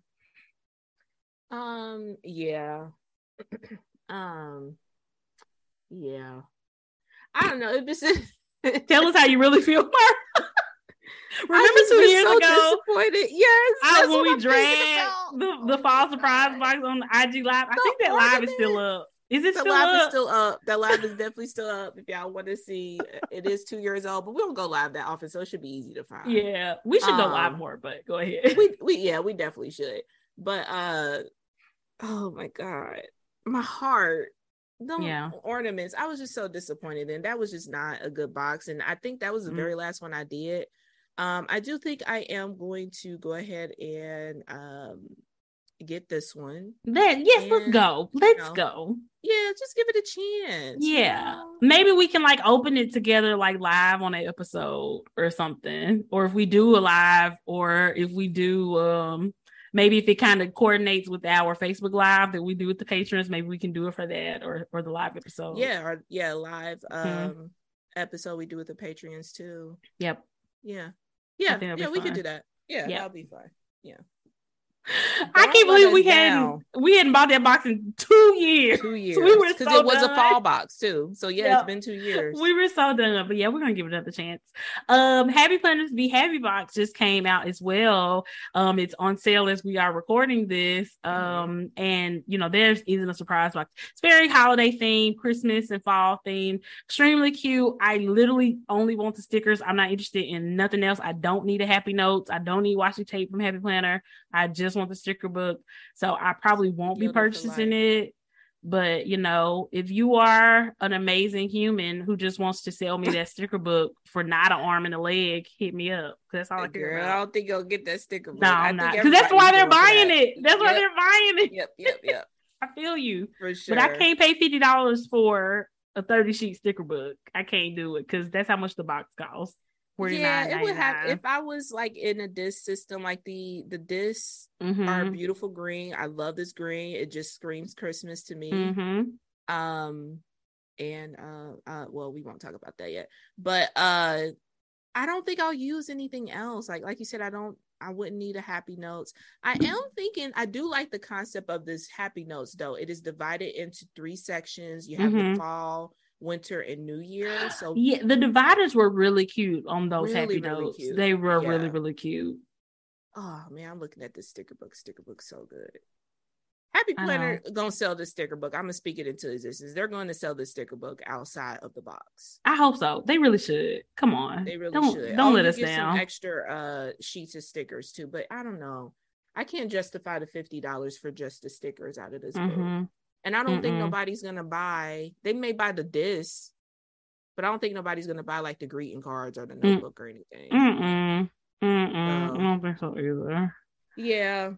Yeah. Yeah. I don't know. Tell us how you really feel, Myra. Remember 2 years ago? Disappointed. Yes. When we dragged the fall surprise box on the IG live. I think that live is still up. Is it still up? The live is still up. The live is definitely still up. If y'all want to see, it is 2 years old, but we don't go live that often, so it should be easy to find. Yeah, we should go live more, but go ahead. We definitely should. But oh my God, my heart, ornaments. I was just so disappointed, and that was just not a good box. And I think that was the very last one I did. I do think I am going to go ahead and get this one. Let's go. Let's go. Yeah, just give it a chance. Yeah. Maybe we can like open it together like live on an episode or something. Or if we do a live, or if we do maybe if it kind of coordinates with our Facebook live that we do with the patrons, maybe we can do it for that or the live episode. Yeah, live episode we do with the Patreons too. Yep. Yeah, we could do that. Yeah, that'll be fine. Yeah. I can't believe we hadn't bought that box in 2 years. 2 years. So we were because it was a fall box too. So it's been 2 years. We were so done, but we're gonna give it another chance. Happy Planners Be Happy box just came out as well. It's on sale as we are recording this. And there isn't a surprise box. It's very holiday themed, Christmas and fall themed, extremely cute. I literally only want the stickers. I'm not interested in nothing else. I don't need a Happy Notes. I don't need washi tape from Happy Planner. I just want the sticker book. So I probably won't be purchasing it. But if you are an amazing human who just wants to sell me that sticker book for not an arm and a leg, hit me up. That's all I care about. I don't think you'll get that sticker book. No, I'm not. Because that's why they're buying it. That's why they're buying it. Yep. I feel you. For sure. But I can't pay $50 for a 30-sheet sticker book. I can't do it because that's how much the box costs. Yeah, it would have. If I was like in a disc system, like the discs are beautiful green. I love this green. It just screams Christmas to me. Well, we won't talk about that yet. But I don't think I'll use anything else. Like you said, I wouldn't need a Happy Notes. I am thinking, I do like the concept of this Happy Notes though. It is divided into 3 sections. You have the fall, winter, and New Year. So the dividers were really cute on those Happy Notes. Cute. They were really cute. Oh man, I'm looking at this sticker book. Sticker book's so good. Happy Planner gonna sell this sticker book. I'm gonna speak it into existence. They're going to sell this sticker book outside of the box. I hope so. They really should. Come on, they really should. Don't let us down. Some extra sheets of stickers too, but I don't know. I can't justify the $50 for just the stickers out of this book. And I don't think nobody's going to buy, they may buy the disc, but I don't think nobody's going to buy like the greeting cards or the notebook or anything. I don't think so either. Yeah.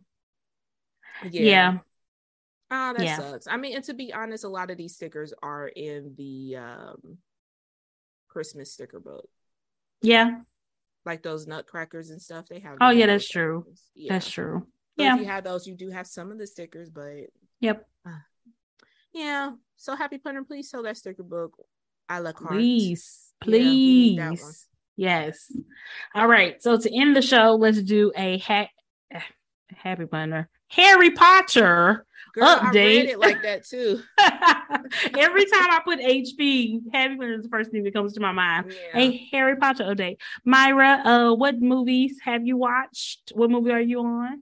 Oh, that sucks. I mean, and to be honest, a lot of these stickers are in the Christmas sticker book. Yeah. like those nutcrackers and stuff. They have. Oh yeah, that's true. Yeah. That's true. So if you have those, you do have some of the stickers, but yep. Yeah. So Happy Planner, please sell that sticker book. I like please. Yeah, that one. Yes. All right. So to end the show, let's do a Happy Planner Harry Potter update. I read it like that too. Every time I put HP, Happy Planner is the first thing that comes to my mind. Yeah. A Harry Potter update. Myra, what movies have you watched? What movie are you on?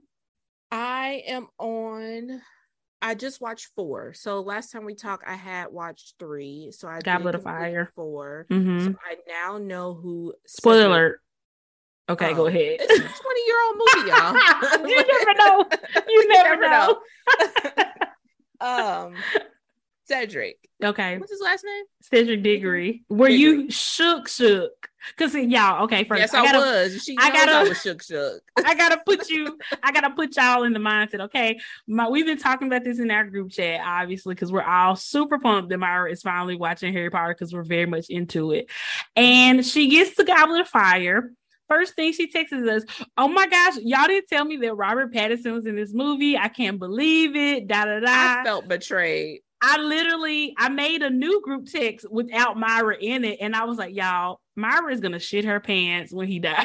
I just watched 4. So last time we talked, I had watched 3. So I Goblet of Fire 4. Mm-hmm. So I now know who. Spoiler alert. Okay, go ahead. It's a 20-year-old movie, y'all. You never know. You never know. Cedric. Okay. What's his last name? Cedric Diggory. Were you shook? Because y'all, okay, first. Yes, I was. I was shook. I gotta put y'all in the mindset, okay? We've been talking about this in our group chat, obviously, because we're all super pumped that Myra is finally watching Harry Potter because we're very much into it. And she gets the Goblet of Fire. First thing she texts us, oh my gosh, y'all didn't tell me that Robert Pattinson was in this movie. I can't believe it. I felt betrayed. I made a new group text without Myra in it. And I was like, y'all, Myra is going to shit her pants when he dies.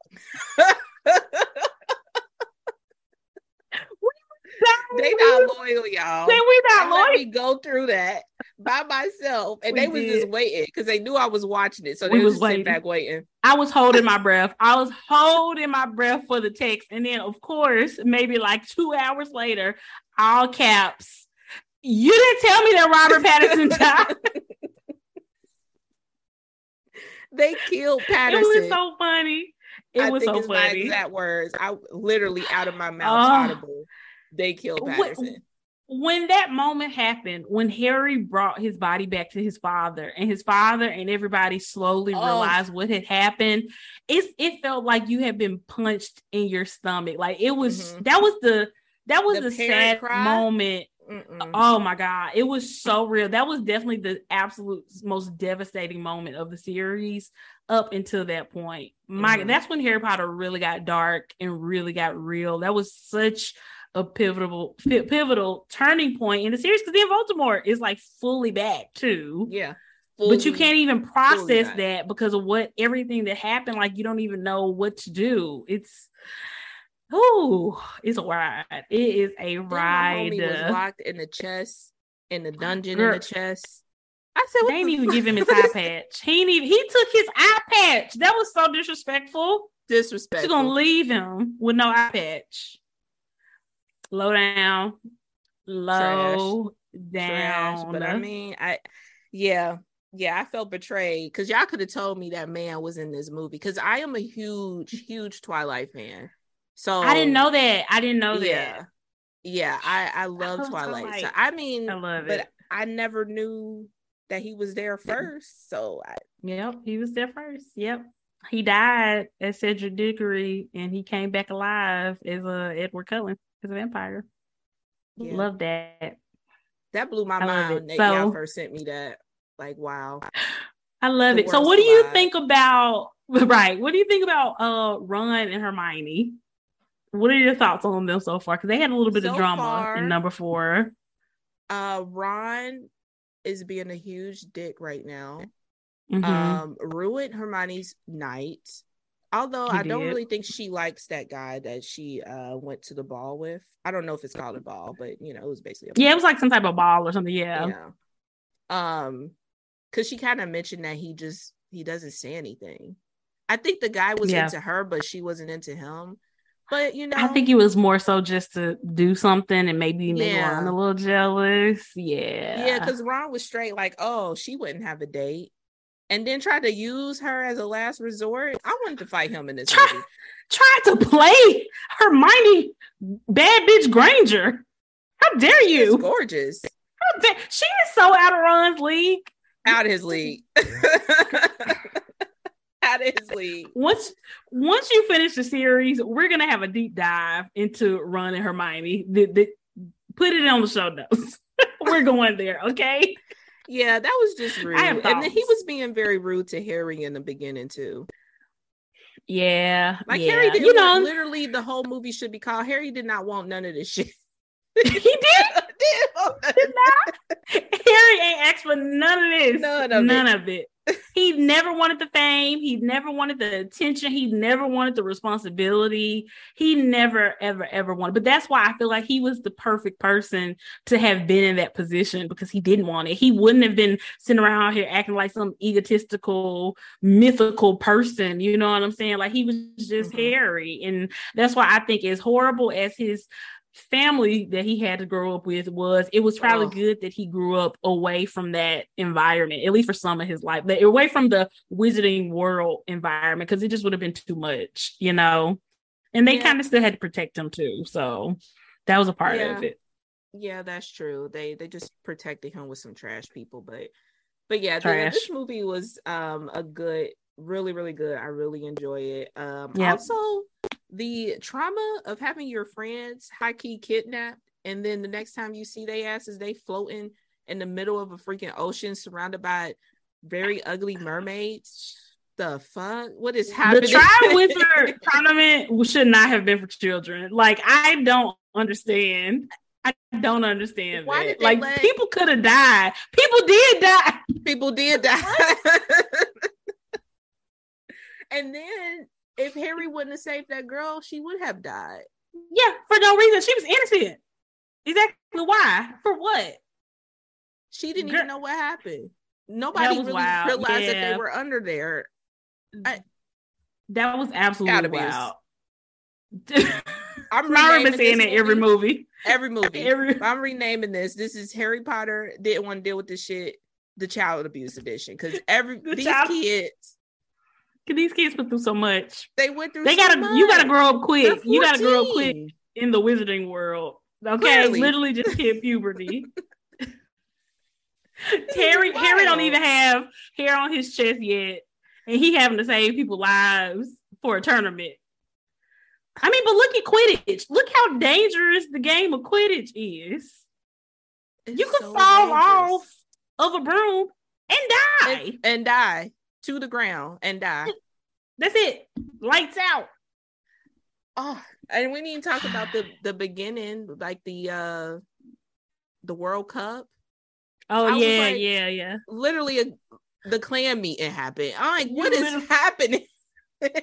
They not loyal, y'all. We not loyal. Let me go through that by myself. And they was just waiting because they knew I was watching it. So they was sitting back waiting. I was holding my breath. For the text. And then, of course, maybe like 2 hours later, all caps, you didn't tell me that Robert Pattinson died. They killed Pattinson. It was so funny. It was so funny. My exact words. I literally out of my mouth audible. They killed Pattinson. When that moment happened, when Harry brought his body back to his father and everybody slowly realized what had happened, it felt like you had been punched in your stomach. Like it was that was the sad moment. Mm-mm. Oh my God. It was so real. That was definitely the absolute most devastating moment of the series up until that point. That's when Harry Potter really got dark and really got real. That was such a pivotal turning point in the series because then Voldemort is like fully back too. Yeah. But you can't even process that because of everything that happened. Like you don't even know what to do. It's a ride. It is a ride. My homie was locked in the chest, in the dungeon in the chest. I said, they didn't even give him his eye patch. He took his eye patch. That was so disrespectful. She's gonna leave him with no eye patch. Low down. Trash. But I mean, I felt betrayed because y'all could have told me that man was in this movie because I am a huge Twilight fan. So I didn't know that. Yeah, I love Twilight. So I mean, I love it. But I never knew that he was there first. So he was there first. Yep. He died as Cedric Diggory and he came back alive as Edward Cullen as a vampire. Yeah. Love that. That blew my mind that y'all first sent me that. Like, wow. I love it. So what do you think about what do you think about Ron and Hermione? What are your thoughts on them so far? Because they had a little bit of drama in number 4. Ron is being a huge dick right now. Ruined Hermione's night. Although I don't really think she likes that guy that she went to the ball with. I don't know if it's called a ball, but it was basically a ball. Yeah, it was like some type of ball or something. Yeah. Because she kind of mentioned that he doesn't say anything. I think the guy was into her, but she wasn't into him. But I think it was more so just to do something and maybe make Ron a little jealous. Yeah, because Ron was straight like, oh, she wouldn't have a date, and then tried to use her as a last resort. I wanted to fight him in this movie. Tried to play Hermione, bad bitch Granger. How dare you? She's gorgeous. She is so out of Ron's league. Out of his league. Out of his league. Once you finish the series, we're gonna have a deep dive into Ron and Hermione. Put it on the show notes. We're going there, okay? Yeah, that was just rude. And then he was being very rude to Harry in the beginning too. Yeah. Like yeah. Harry didn't want, literally the whole movie should be called Harry did not want none of this shit. He did not. Harry ain't asked for none of this. None of it. He never wanted the fame. He never wanted the attention. He never wanted the responsibility. He never, ever wanted. But that's why I feel like he was the perfect person to have been in that position, because he didn't want it. He wouldn't have been sitting around here acting like some egotistical, mythical person. You know what I'm saying? Like, he was just Harry. And that's why I think, as horrible as his family that he had to grow up with was, it was probably good that he grew up away from that environment, at least for some of his life, but away from the Wizarding World environment, because it just would have been too much, you know. And they kind of still had to protect him too, so that was a part of it. Yeah, that's true. They just protected him with some trash people, but yeah, this movie was a good, really, really good. I really enjoy it. Also, the trauma of having your friends high-key kidnapped, and then the next time you see their asses, they floating in the middle of a freaking ocean surrounded by very ugly mermaids. The fuck? What is happening? The Triwizard Tournament should not have been for children. Like, I don't understand. Why did they people could have died. People did die. And then if Harry wouldn't have saved that girl, she would have died. Yeah, for no reason. She was innocent. Exactly why? For what? She didn't even know what happened. Nobody really realized that they were under there. That was absolutely wild. I'm saying it every movie. I'm renaming this. This is Harry Potter didn't want to deal with this shit. The Child Abuse Edition, because these kids went through so much. They went through. You gotta grow up quick. You gotta grow up quick in the Wizarding world. Okay, clearly. Literally just hit puberty. Harry don't even have hair on his chest yet, and he having to save people's lives for a tournament. I mean, but look at Quidditch. Look how dangerous the game of Quidditch is. You could fall off of a broom and die. To the ground and die. That's it. Lights out. Oh, and we need to talk about the beginning, like the World Cup. Oh, yeah. Literally, the clan meeting happened. I'm like, what is happening? It's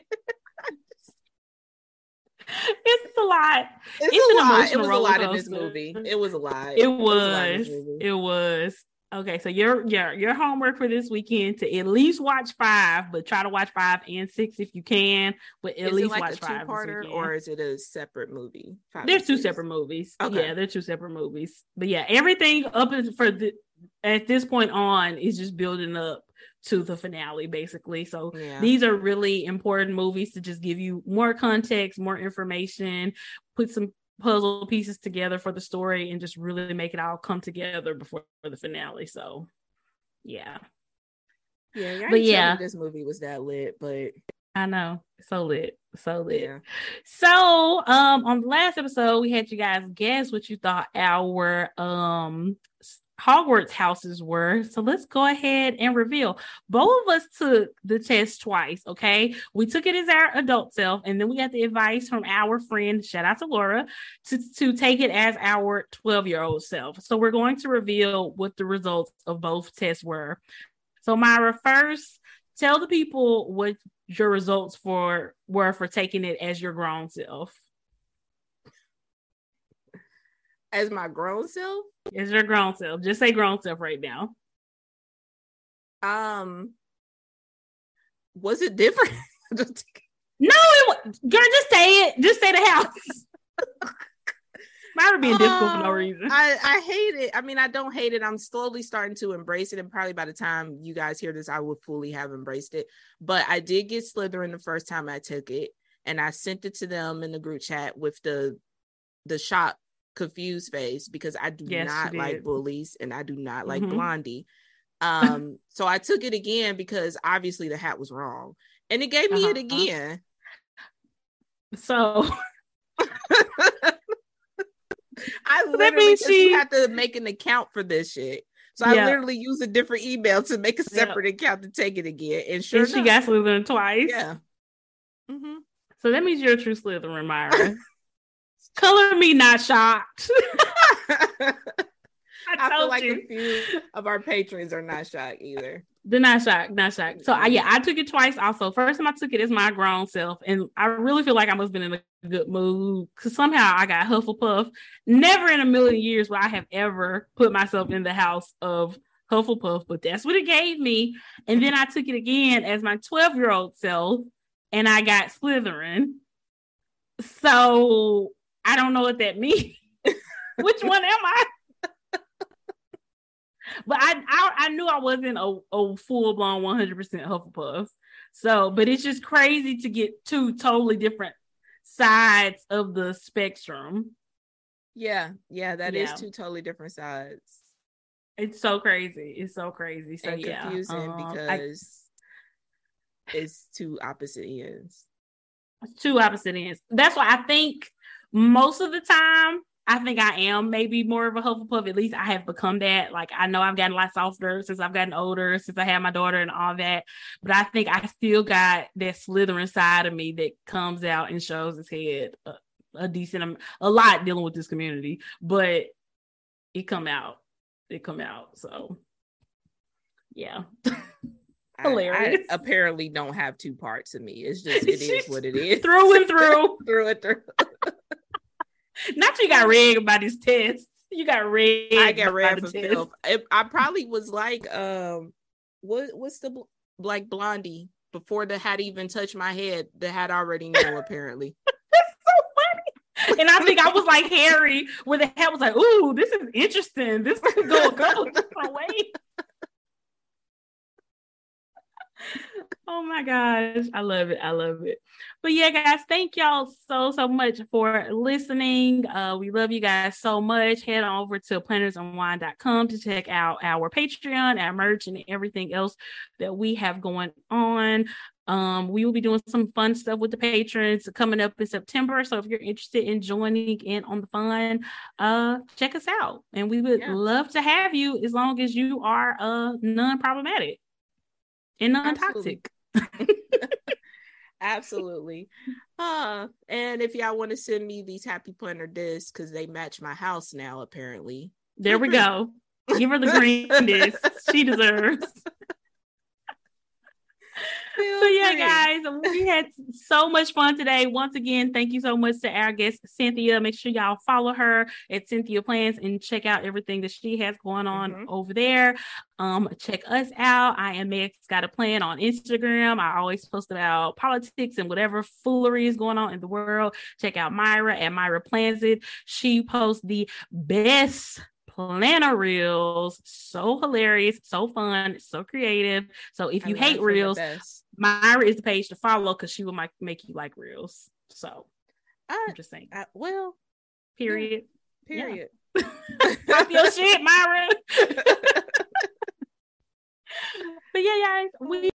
a lot. It's a lot. It was a lot in this movie. It was a lot. It was. Okay, so your homework for this weekend to at least watch 5, but try to watch 5 and 6 if you can. But at least watch 5. Or is it a separate movie? There's 2 separate movies. Okay. Yeah, they're 2 separate movies. But yeah, everything up at this point on is just building up to the finale, basically. So these are really important movies to just give you more context, more information, put some puzzle pieces together for the story, and just really make it all come together before the finale. So this movie was that lit, but I know, so lit. So on the last episode, we had you guys guess what you thought our Hogwarts houses were. So let's go ahead and reveal. Both of us took the test twice, okay? We took it as our adult self, and then we got the advice from our friend, shout out to Laura, to take it as our 12-year-old self. So we're going to reveal what the results of both tests were. So Myra, first, tell the people what your results were for taking it as your grown self. As my grown self? As your grown self. Just say grown self right now. Was it different? No, girl, just say it. Just say the house. Myra being difficult for no reason. I hate it. I mean, I don't hate it. I'm slowly starting to embrace it, and probably by the time you guys hear this, I will fully have embraced it. But I did get Slytherin the first time I took it, and I sent it to them in the group chat with the shock, confused face, because I do not like bullies, and I do not like Blondie. So I took it again because obviously the hat was wrong, and it gave me it again. So I literally you have to make an account for this shit. So I literally use a different email to make a separate account to take it again. And sure enough, she got Slytherin twice. Yeah. Mm-hmm. So that means you're a true Slytherin, Myra. Color me not shocked. I feel like a few of our patrons are not shocked either. They're not shocked. So I took it twice also. First time I took it as my grown self, and I really feel like I must have been in a good mood because somehow I got Hufflepuff. Never in a million years would I have ever put myself in the house of Hufflepuff, but that's what it gave me. And then I took it again as my 12-year-old self, and I got Slytherin. So I don't know what that means. Which one am I? But I knew I wasn't a full-blown 100% Hufflepuff. So, but it's just crazy to get two totally different sides of the spectrum. Yeah, that is two totally different sides. It's so crazy. So and confusing because it's two opposite ends. Two opposite ends. That's why I think most of the time, I think I am maybe more of a Hufflepuff. At least I have become that. Like, I know I've gotten a lot softer since I've gotten older, since I had my daughter and all that. But I think I still got that Slytherin side of me that comes out and shows its head a lot dealing with this community. But it come out. So, yeah. Hilarious. I apparently don't have two parts of me. It's just, it is what it is. Through and through. Through and through. Not you got rigged about these tests. You got rigged. I got rigged for filth. I probably was like, what's the like Blondie before the hat even touched my head? The hat already knew apparently. That's so funny. And I think I was like Harry, where the hat was like, "Ooh, this is interesting. This could go a couple different ways." Oh my gosh, I love it. But yeah, guys, thank y'all so much for listening. We love you guys so much. Head on over to plannersandwine.com to check out our Patreon, our merch, and everything else that we have going on. We will be doing some fun stuff with the patrons coming up in September. So if you're interested in joining in on the fun, check us out. And we would love to have you as long as you are non-problematic and non-toxic. Absolutely. And if y'all want to send me these Happy Planner discs because they match my house now, apparently. There we go. Give her the green disc. She deserves. But yeah, guys, we had so much fun today. Once again, thank you so much to our guest, Cynthia. Make sure y'all follow her at Cynthia Plans and check out everything that she has going on over there. Check us out. I am Meg's Got a Plan on Instagram. I always post about politics and whatever foolery is going on in the world. Check out Myra at Myra Plans It. She posts the best planner reels. So hilarious, so fun, so creative. So if you hate reels, Myra is the page to follow because she will make you like reels. So I'm just saying. Period. Period. Yeah. Pop your shit, Myra. But yeah, guys, we